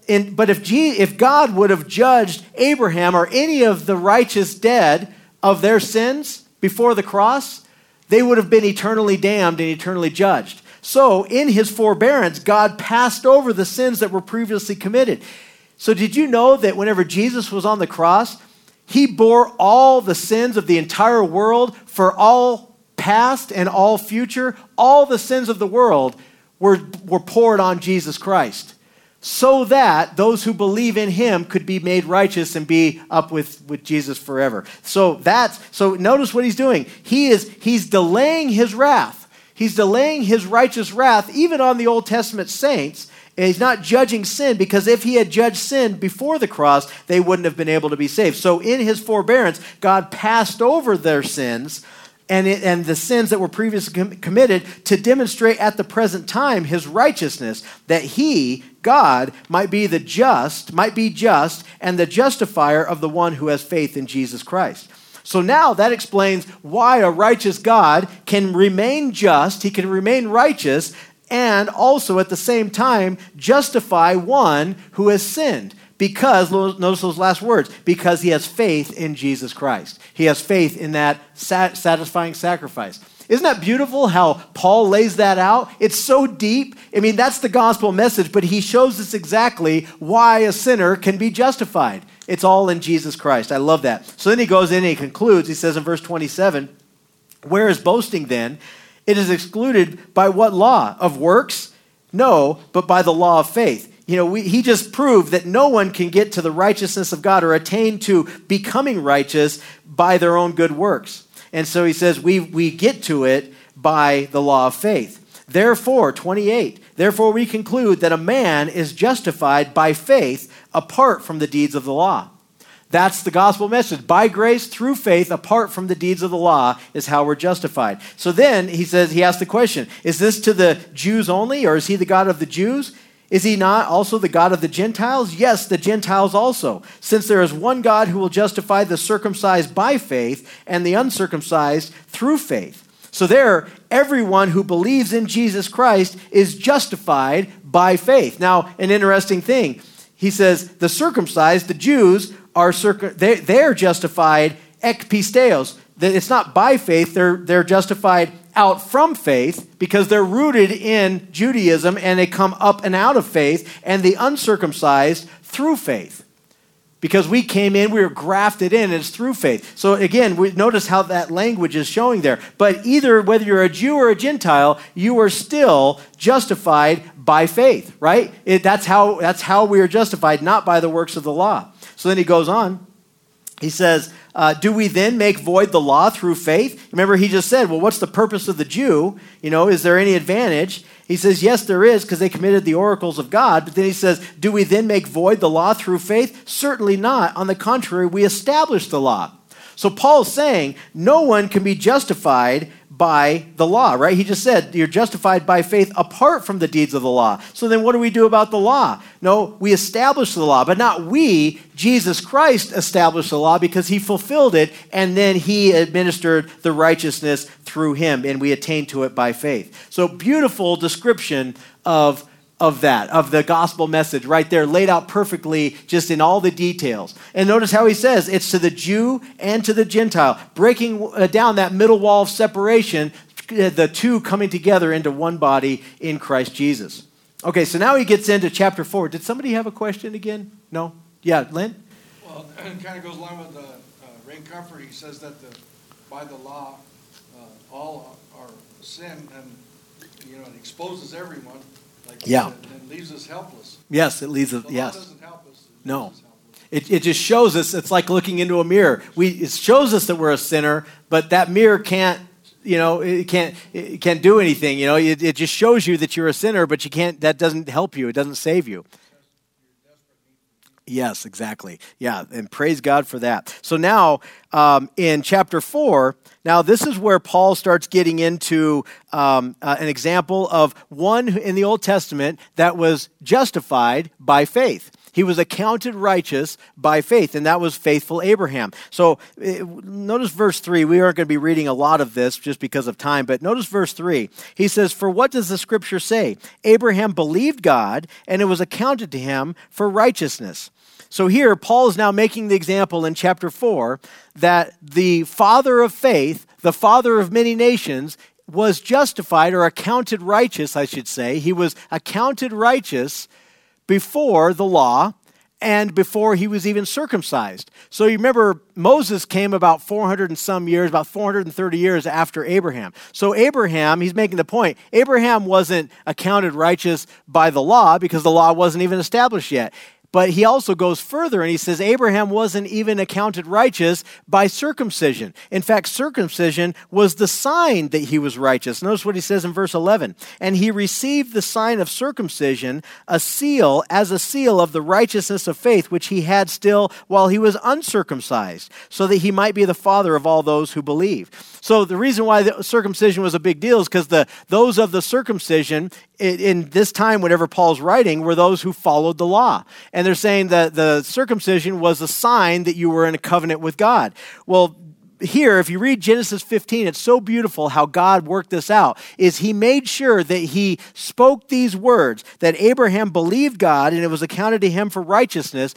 in, but if, G, if God would have judged Abraham or any of the righteous dead of their sins before the cross, they would have been eternally damned and eternally judged. So in his forbearance, God passed over the sins that were previously committed. So did you know that whenever Jesus was on the cross, he bore all the sins of the entire world for all past and all future? All the sins of the world were, were poured on Jesus Christ, so that those who believe in him could be made righteous and be up with, with Jesus forever. So that's so notice what he's doing. He is he's delaying his wrath. He's delaying his righteous wrath even on the Old Testament saints. And he's not judging sin, because if he had judged sin before the cross, they wouldn't have been able to be saved. So in his forbearance, God passed over their sins and, it, and the sins that were previously com- committed to demonstrate at the present time his righteousness, that he, God, might be the just, might be just and the justifier of the one who has faith in Jesus Christ. So now that explains why a righteous God can remain just, he can remain righteous, and also at the same time justify one who has sinned. Because, notice those last words, because he has faith in Jesus Christ. He has faith in that sat- satisfying sacrifice. Isn't that beautiful how Paul lays that out? It's so deep. I mean, that's the gospel message, but he shows us exactly why a sinner can be justified. It's all in Jesus Christ. I love that. So then he goes in and he concludes. He says in verse twenty-seven, where is boasting then? It is excluded by what law? Of works? No, but by the law of faith. You know, we, he just proved that no one can get to the righteousness of God or attain to becoming righteous by their own good works. And so he says we, we get to it by the law of faith. Therefore, twenty-eight, therefore we conclude that a man is justified by faith apart from the deeds of the law. That's the gospel message. By grace, through faith, apart from the deeds of the law, is how we're justified. So then he says, he asks the question, is this to the Jews only, or is he the God of the Jews? Is he not also the God of the Gentiles? Yes, the Gentiles also, since there is one God who will justify the circumcised by faith and the uncircumcised through faith. So there, everyone who believes in Jesus Christ is justified by faith. Now, an interesting thing. He says the circumcised, the Jews, are circum- they, they're justified ek pisteos. It's not by faith. They're, they're justified out from faith because they're rooted in Judaism and they come up and out of faith, and the uncircumcised through faith. Because we came in, we were grafted in, and it's through faith. So again, we notice how that language is showing there. But either whether you're a Jew or a Gentile, you are still justified by faith, right? It, that's how that's how we are justified, not by the works of the law. So then he goes on. He says, uh, do we then make void the law through faith? Remember, he just said, well, what's the purpose of the Jew? You know, is there any advantage? He says, yes, there is, because they committed the oracles of God. But then he says, do we then make void the law through faith? Certainly not. On the contrary, we establish the law. So Paul's saying no one can be justified by the law, right? He just said you're justified by faith apart from the deeds of the law. So then what do we do about the law? No, we establish the law, but not we. Jesus Christ established the law because he fulfilled it, and then he administered the righteousness through him, and we attain to it by faith. So beautiful description of of that, of the gospel message right there, laid out perfectly just in all the details. And notice how he says it's to the Jew and to the Gentile, breaking down that middle wall of separation, the two coming together into one body in Christ Jesus. Okay, so now he gets into chapter four. Did somebody have a question again? No? Yeah, Lynn? Well, it kind of goes along with the uh, Ray Comfort. He says that the, by the law, uh, all are sin, and you know, it exposes everyone. Like yeah. Said, and leaves us helpless. Yes, it leaves us, the yes. law doesn't help us. It no. us helpless. It, it just shows us, it's like looking into a mirror. We It shows us that we're a sinner, but that mirror can't, you know, it can't it can't do anything. You know, it, it just shows you that you're a sinner, but you can't, that doesn't help you. It doesn't save you. Yes, exactly. Yeah, and praise God for that. So now um, in chapter four, now this is where Paul starts getting into um, uh, an example of one in the Old Testament that was justified by faith. He was accounted righteous by faith, and that was faithful Abraham. So uh, notice verse three. We aren't going to be reading a lot of this just because of time, but notice verse three. He says, "For what does the scripture say? Abraham believed God, and it was accounted to him for righteousness." So here, Paul is now making the example in chapter four that the father of faith, the father of many nations, was justified or accounted righteous, I should say. He was accounted righteous before the law and before he was even circumcised. So you remember Moses came about four hundred and some years, about four hundred thirty years after Abraham. So Abraham, he's making the point, Abraham wasn't accounted righteous by the law because the law wasn't even established yet. But he also goes further and he says Abraham wasn't even accounted righteous by circumcision. In fact, circumcision was the sign that he was righteous. Notice what he says in verse eleven. "And he received the sign of circumcision, a seal, as a seal of the righteousness of faith, which he had still while he was uncircumcised, so that he might be the father of all those who believe." So the reason why the circumcision was a big deal is because the those of the circumcision in, in this time, whenever Paul's writing, were those who followed the law. And they're saying that the circumcision was a sign that you were in a covenant with God. Well, here, if you read Genesis fifteen, it's so beautiful how God worked this out, is he made sure that he spoke these words, that Abraham believed God and it was accounted to him for righteousness.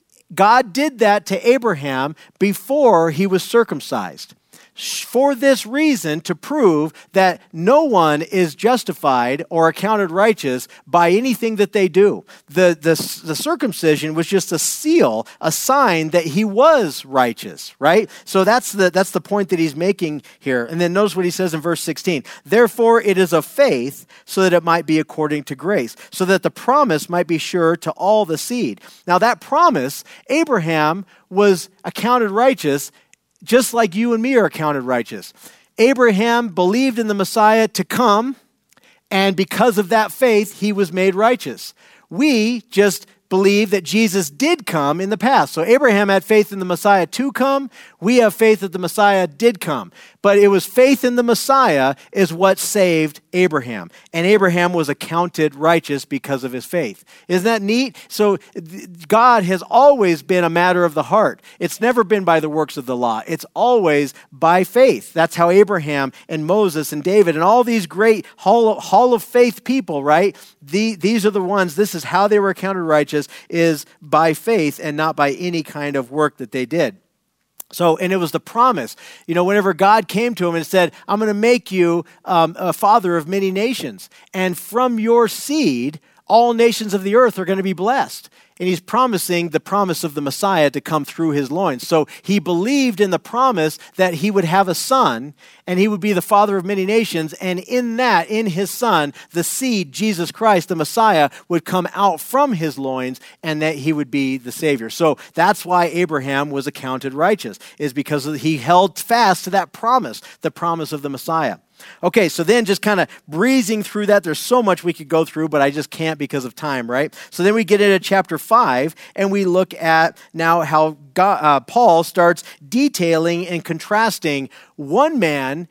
God did that to Abraham before he was circumcised. For this reason, to prove that no one is justified or accounted righteous by anything that they do. The, the, the circumcision was just a seal, a sign that he was righteous, right? So that's the, that's the point that he's making here. And then notice what he says in verse sixteen. "Therefore it is of faith, so that it might be according to grace, so that the promise might be sure to all the seed." Now that promise, Abraham was accounted righteous just like you and me are accounted righteous. Abraham believed in the Messiah to come, and because of that faith, he was made righteous. We just believe that Jesus did come in the past. So Abraham had faith in the Messiah to come. We have faith that the Messiah did come. But it was faith in the Messiah is what saved Abraham. And Abraham was accounted righteous because of his faith. Isn't that neat? So God has always been a matter of the heart. It's never been by the works of the law. It's always by faith. That's how Abraham and Moses and David and all these great hall of, hall of faith people, right? The, these are the ones, this is how they were accounted righteous, is by faith and not by any kind of work that they did. So, and it was the promise. You know, whenever God came to him and said, "I'm going to make you um, a father of many nations, and from your seed, all nations of the earth are going to be blessed." And he's promising the promise of the Messiah to come through his loins. So he believed in the promise that he would have a son and he would be the father of many nations. And in that, in his son, the seed, Jesus Christ, the Messiah, would come out from his loins and that he would be the Savior. So that's why Abraham was accounted righteous, is because he held fast to that promise, the promise of the Messiah. Okay, so then just kind of breezing through that, there's so much we could go through, but I just can't because of time, right? So then we get into chapter five, and we look at now how God, uh, Paul starts detailing and contrasting one man,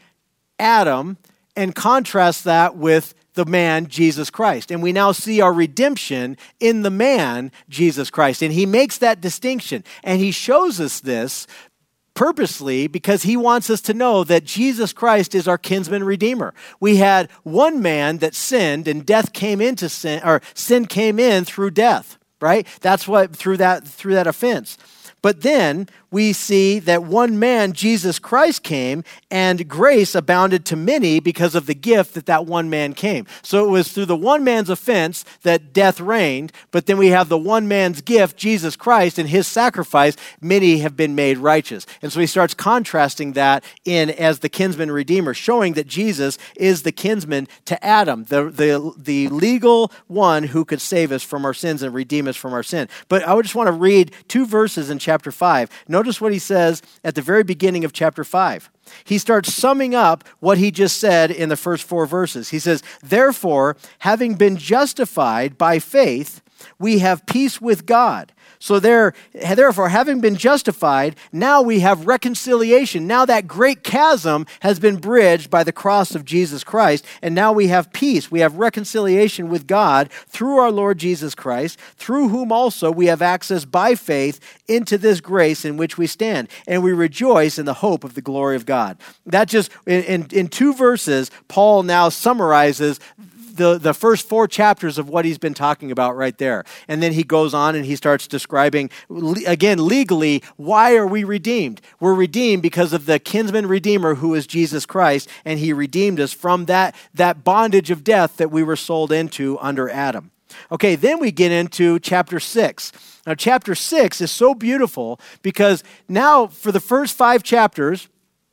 Adam, and contrasts that with the man, Jesus Christ. And we now see our redemption in the man, Jesus Christ. And he makes that distinction, and he shows us this purposely because he wants us to know that Jesus Christ is our kinsman redeemer. We had one man that sinned and death came into sin, or sin came in through death, right? That's what, through that, through that offense. But then we see that one man, Jesus Christ, came and grace abounded to many because of the gift that that one man came. So it was through the one man's offense that death reigned, but then we have the one man's gift, Jesus Christ, and his sacrifice, many have been made righteous. And so he starts contrasting that in as the kinsman redeemer, showing that Jesus is the kinsman to Adam, the, the, the legal one who could save us from our sins and redeem us from our sin. But I would just want to read two verses in chapter five. Notice what he says at the very beginning of chapter five. He starts summing up what he just said in the first four verses. He says, "Therefore, having been justified by faith, we have peace with God So there, therefore, having been justified, now we have reconciliation. Now that great chasm has been bridged by the cross of Jesus Christ, and now we have peace. We have reconciliation with God through our Lord Jesus Christ, through whom also we have access by faith into this grace in which we stand, and we rejoice in the hope of the glory of God. That just, in, in, in two verses, Paul now summarizes The, the first four chapters of what he's been talking about right there. And then he goes on and he starts describing, again, legally, why are we redeemed? We're redeemed because of the kinsman redeemer who is Jesus Christ, and he redeemed us from that, that bondage of death that we were sold into under Adam. Okay, then we get into chapter six. Now, chapter six is so beautiful because now for the first five chapters,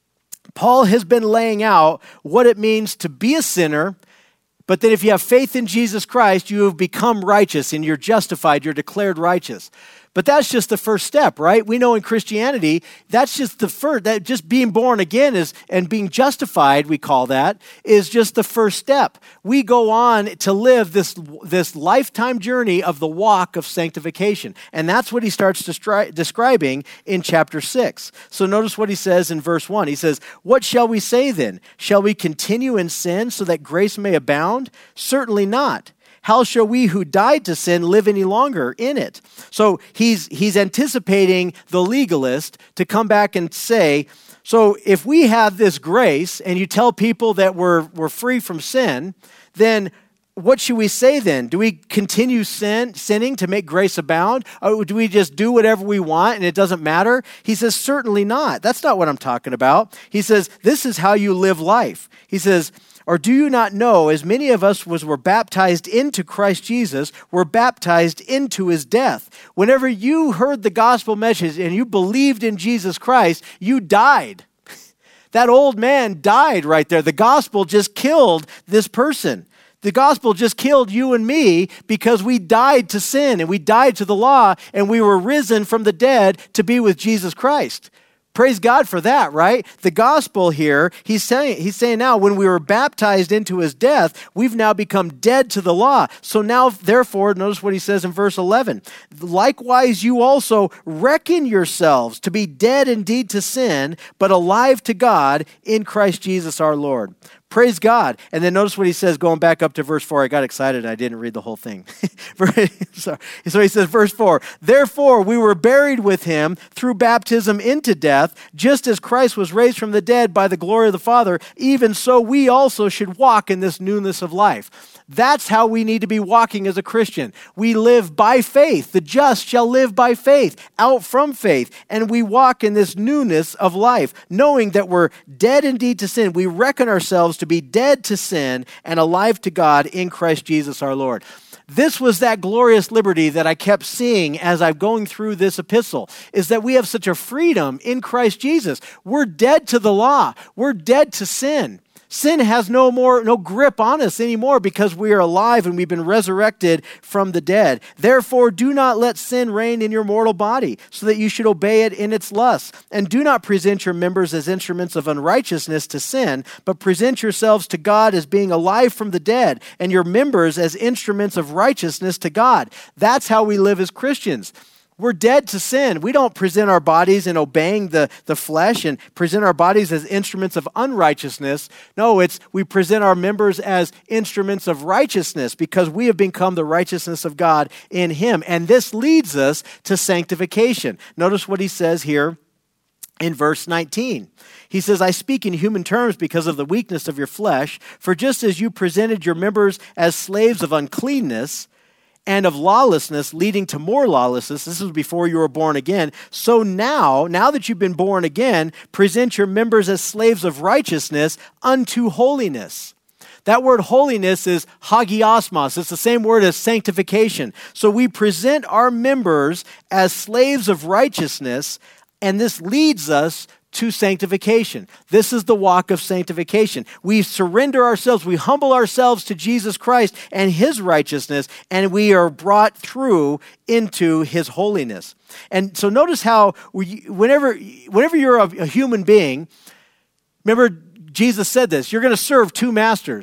Paul has been laying out what it means to be a sinner. But then if you have faith in Jesus Christ, you have become righteous and you're justified, you're declared righteous. But that's just the first step, right? We know in Christianity, that's just the first, that just being born again is, and being justified, we call that, is just the first step. We go on to live this, this lifetime journey of the walk of sanctification. And that's what he starts destri- describing in chapter six. So notice what he says in verse one. He says, "What shall we say then? Shall we continue in sin so that grace may abound? Certainly not. How shall we who died to sin live any longer in it?" So he's he's anticipating the legalist to come back and say, so if we have this grace and you tell people that we're we're free from sin, then what should we say then? Do we continue sin, sinning to make grace abound? Or do we just do whatever we want and it doesn't matter? He says, certainly not. That's not what I'm talking about. He says, this is how you live life. He says, "Or do you not know, as many of us was were baptized into Christ Jesus, were baptized into his death? Whenever you heard the gospel message and you believed in Jesus Christ, you died." That old man died right there. The gospel just killed this person. The gospel just killed you and me because we died to sin and we died to the law and we were risen from the dead to be with Jesus Christ. Praise God for that, right? The gospel here, he's saying, he's saying now, when we were baptized into his death, we've now become dead to the law. So now, therefore, notice what he says in verse eleven. "Likewise, you also reckon yourselves to be dead indeed to sin, but alive to God in Christ Jesus our Lord." Praise God. And then notice what he says going back up to verse four. I got excited. I didn't read the whole thing. So he says, verse four, "Therefore we were buried with him through baptism into death, just as Christ was raised from the dead by the glory of the Father, even so we also should walk in this newness of life." That's how we need to be walking as a Christian. We live by faith. The just shall live by faith, out from faith. And we walk in this newness of life, knowing that we're dead indeed to sin. We reckon ourselves to be dead to sin and alive to God in Christ Jesus our Lord. This was that glorious liberty that I kept seeing as I'm going through this epistle, is that we have such a freedom in Christ Jesus. We're dead to the law. We're dead to sin. Sin has no more, no grip on us anymore because we are alive and we've been resurrected from the dead. Therefore, do not let sin reign in your mortal body, so that you should obey it in its lusts. And do not present your members as instruments of unrighteousness to sin, but present yourselves to God as being alive from the dead, and your members as instruments of righteousness to God. That's how we live as Christians. We're dead to sin. We don't present our bodies in obeying the, the flesh and present our bodies as instruments of unrighteousness. No, it's we present our members as instruments of righteousness because we have become the righteousness of God in him. And this leads us to sanctification. Notice what he says here in verse nineteen. He says, "I speak in human terms because of the weakness of your flesh. For just as you presented your members as slaves of uncleanness and of lawlessness, leading to more lawlessness," this was before you were born again, "so now, now that you've been born again, present your members as slaves of righteousness unto holiness." That word holiness is hagiosmos. It's the same word as sanctification. So we present our members as slaves of righteousness, and this leads us to sanctification. This is the walk of sanctification. We surrender ourselves, we humble ourselves to Jesus Christ and his righteousness, and we are brought through into his holiness. And so notice how we, whenever, whenever you're a, a human being, remember Jesus said this, you're going to serve two masters.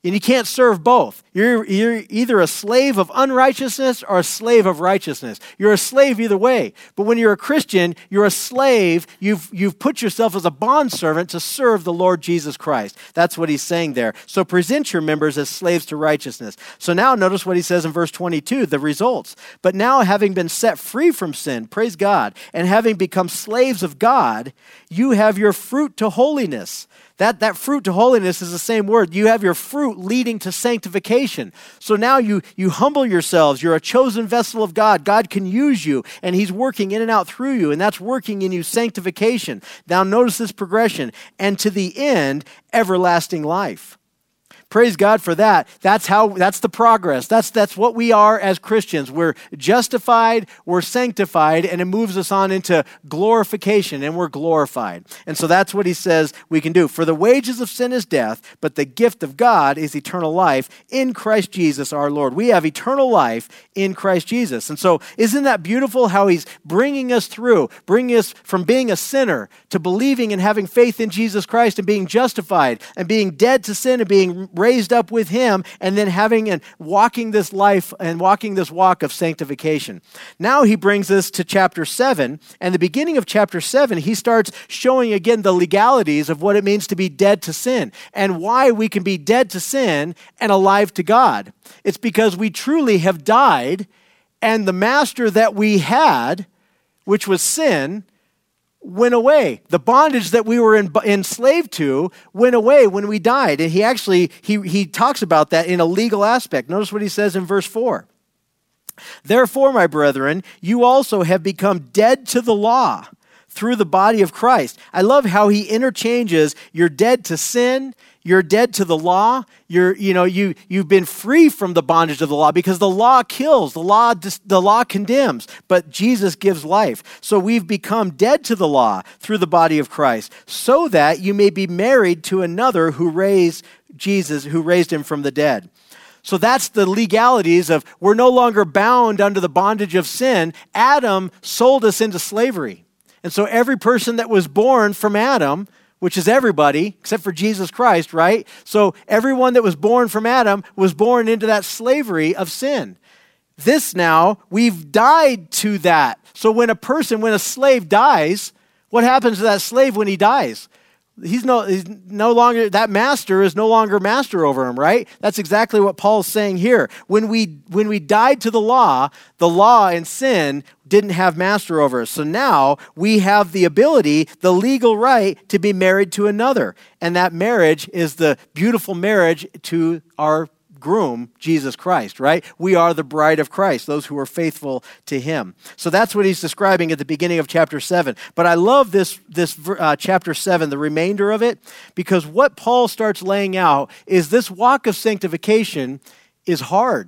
And you can't serve both. You're, you're either a slave of unrighteousness or a slave of righteousness. You're a slave either way. But when you're a Christian, you're a slave. You've, you've put yourself as a bondservant to serve the Lord Jesus Christ. That's what he's saying there. So present your members as slaves to righteousness. So now notice what he says in verse twenty-two, the results. But now having been set free from sin, praise God, and having become slaves of God, you have your fruit to holiness. That, that fruit to holiness is the same word. You have your fruit leading to sanctification. So now you, you humble yourselves. You're a chosen vessel of God. God can use you, and he's working in and out through you, and that's working in you sanctification. Now notice this progression. And to the end, everlasting life. Praise God for that. That's how, that's the progress. That's, that's what we are as Christians. We're justified, we're sanctified, and it moves us on into glorification, and we're glorified. And so that's what he says we can do. For the wages of sin is death, but the gift of God is eternal life in Christ Jesus our Lord. We have eternal life in Christ Jesus. And so isn't that beautiful how he's bringing us through, bringing us from being a sinner to believing and having faith in Jesus Christ and being justified and being dead to sin and being raised up with him, and then having and walking this life and walking this walk of sanctification. Now he brings us to chapter seven, and the beginning of chapter seven, he starts showing again the legalities of what it means to be dead to sin and why we can be dead to sin and alive to God. It's because we truly have died, and the master that we had, which was sin, went away. The bondage that we were in, enslaved to went away when we died. And he actually, he, he talks about that in a legal aspect. Notice what he says in verse four. Therefore, my brethren, you also have become dead to the law through the body of Christ. I love how he interchanges you're dead to sin, you're dead to the law, you're, you know, you, you've been free from the bondage of the law because the law kills, the law, the law condemns, but Jesus gives life. So we've become dead to the law through the body of Christ so that you may be married to another who raised Jesus, who raised him from the dead. So that's the legalities of we're no longer bound under the bondage of sin. Adam sold us into slavery. And so every person that was born from Adam, which is everybody except for Jesus Christ, right? So everyone that was born from Adam was born into that slavery of sin. This now, we've died to that. So when a person, when a slave dies, what happens to that slave when he dies? He's no, he's no longer, that master is no longer master over him, right? That's exactly what Paul's saying here. When we, when we died to the law, the law and sin didn't have master over us. So now we have the ability, the legal right to be married to another. And that marriage is the beautiful marriage to our groom, Jesus Christ, right? We are the bride of Christ, those who are faithful to him. So that's what he's describing at the beginning of chapter seven. But I love this, this uh, chapter seven, the remainder of it, because what Paul starts laying out is this walk of sanctification is hard,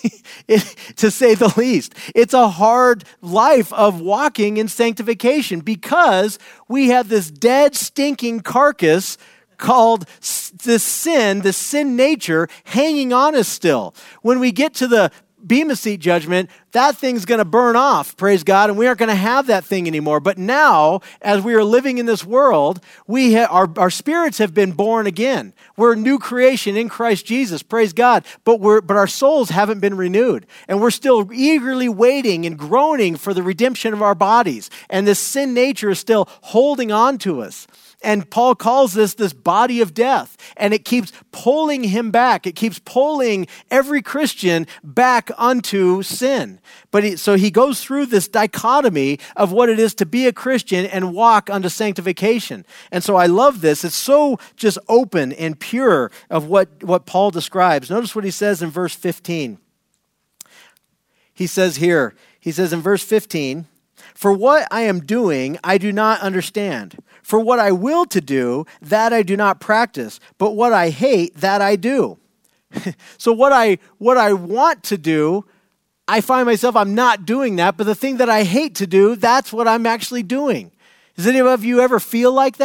it, to say the least. It's a hard life of walking in sanctification because we have this dead, stinking carcass called this sin, the sin nature, hanging on us still. When we get to the Bema Seat judgment, that thing's going to burn off, praise God, and we aren't going to have that thing anymore. But now, as we are living in this world, we ha- our, our spirits have been born again. We're a new creation in Christ Jesus, praise God, but we're but our souls haven't been renewed, and we're still eagerly waiting and groaning for the redemption of our bodies, and this sin nature is still holding on to us. And Paul calls this this body of death, and it keeps pulling him back. It keeps pulling every Christian back unto sin. But he, so he goes through this dichotomy of what it is to be a Christian and walk unto sanctification. And so I love this. It's so just open and pure of what, what Paul describes. Notice what he says in verse fifteen. He says here, he says in verse fifteen, "For what I am doing, I do not understand. For what I will to do, that I do not practice. But what I hate, that I do." So what I what I want to do, I find myself, I'm not doing that. But the thing that I hate to do, that's what I'm actually doing. Does any of you ever feel like that?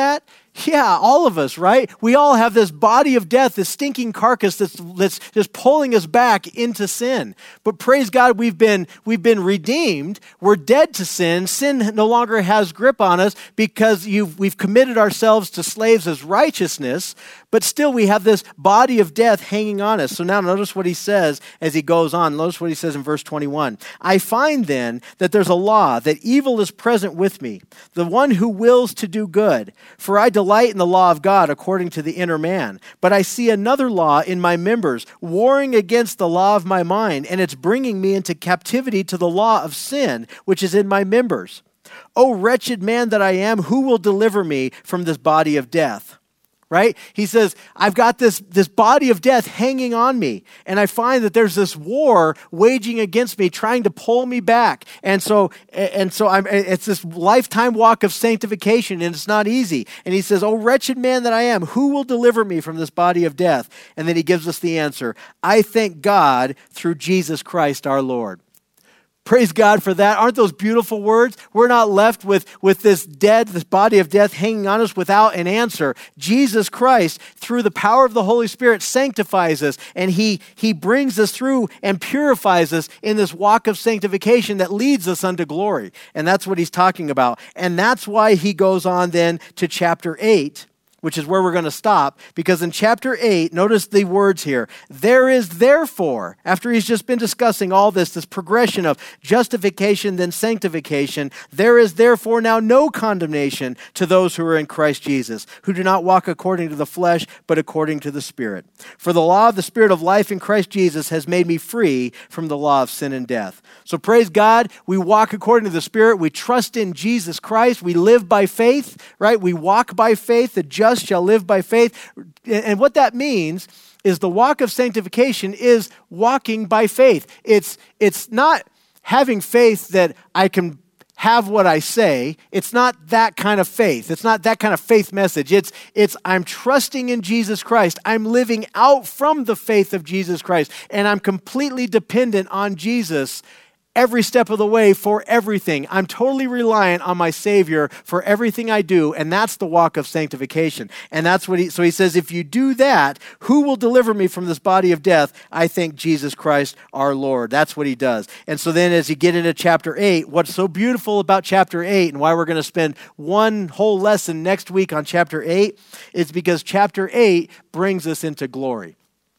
Yeah, all of us, right? We all have this body of death, this stinking carcass that's, that's just pulling us back into sin. But praise God, we've been, we've been redeemed. We're dead to sin. Sin no longer has grip on us because you've, we've committed ourselves to slaves as righteousness, but still we have this body of death hanging on us. So now notice what he says as he goes on. Notice what he says in verse twenty-one. I find then that there's a law, that evil is present with me, the one who wills to do good. For I delight in the law of God according to the inner man. But I see another law in my members, warring against the law of my mind, and it's bringing me into captivity to the law of sin, which is in my members. O wretched man that I am, who will deliver me from this body of death? Right? He says, I've got this, this body of death hanging on me, and I find that there's this war waging against me, trying to pull me back. And so, and so I'm, it's this lifetime walk of sanctification, and it's not easy. And he says, oh, wretched man that I am, who will deliver me from this body of death? And then he gives us the answer. I thank God through Jesus Christ our Lord. Praise God for that. Aren't those beautiful words? We're not left with, with this dead, this body of death hanging on us without an answer. Jesus Christ, through the power of the Holy Spirit, sanctifies us, and he, he brings us through and purifies us in this walk of sanctification that leads us unto glory. And that's what he's talking about. And that's why he goes on then to chapter eight, which is where we're going to stop, because in chapter eight, notice the words here. There is therefore, after he's just been discussing all this, this progression of justification, then sanctification, there is therefore now no condemnation to those who are in Christ Jesus, who do not walk according to the flesh, but according to the Spirit. For the law of the Spirit of life in Christ Jesus has made me free from the law of sin and death. So praise God, we walk according to the Spirit, we trust in Jesus Christ, we live by faith, right? We walk by faith, the just shall live by faith. And what that means is the walk of sanctification is walking by faith. It's, it's not having faith that I can have what I say. It's not that kind of faith. It's not that kind of faith message. It's, it's I'm trusting in Jesus Christ. I'm living out from the faith of Jesus Christ, and I'm completely dependent on Jesus every step of the way for everything. I'm totally reliant on my Savior for everything I do, and that's the walk of sanctification. And that's what he, so he says, if you do that, who will deliver me from this body of death? I thank Jesus Christ our Lord. That's what he does. And so then as you get into chapter eight, what's so beautiful about chapter eight and why we're going to spend one whole lesson next week on chapter eight is because chapter eight brings us into glory.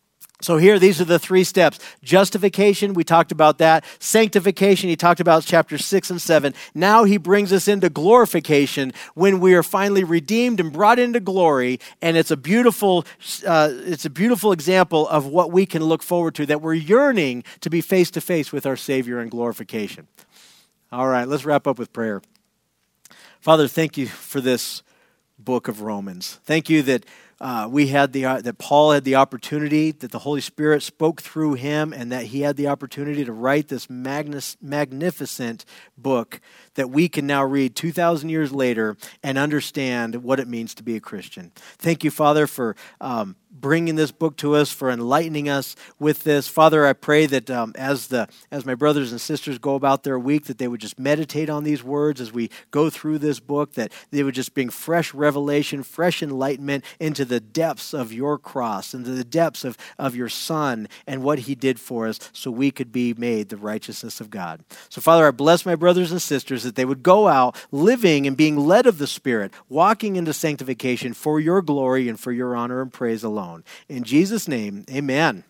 So here, these are the three steps. Justification, we talked about that. Sanctification, he talked about chapter six and seven. Now he brings us into glorification when we are finally redeemed and brought into glory. And it's a beautiful, uh, it's a beautiful example of what we can look forward to, that we're yearning to be face to face with our Savior in glorification. All right, let's wrap up with prayer. Father, thank you for this book of Romans. Thank you that Uh, we had the uh, that Paul had the opportunity, that the Holy Spirit spoke through him, and that he had the opportunity to write this magnus, magnificent book that we can now read two thousand years later and understand what it means to be a Christian. Thank you, Father, for um, bringing this book to us, for enlightening us with this. Father, I pray that um, as the as my brothers and sisters go about their week, that they would just meditate on these words as we go through this book, that they would just bring fresh revelation, fresh enlightenment into the depths of your cross, into the depths of, of your Son and what he did for us so we could be made the righteousness of God. So, Father, I bless my brothers and sisters that they would go out living and being led of the Spirit, walking into sanctification for your glory and for your honor and praise alone. In Jesus' name, amen.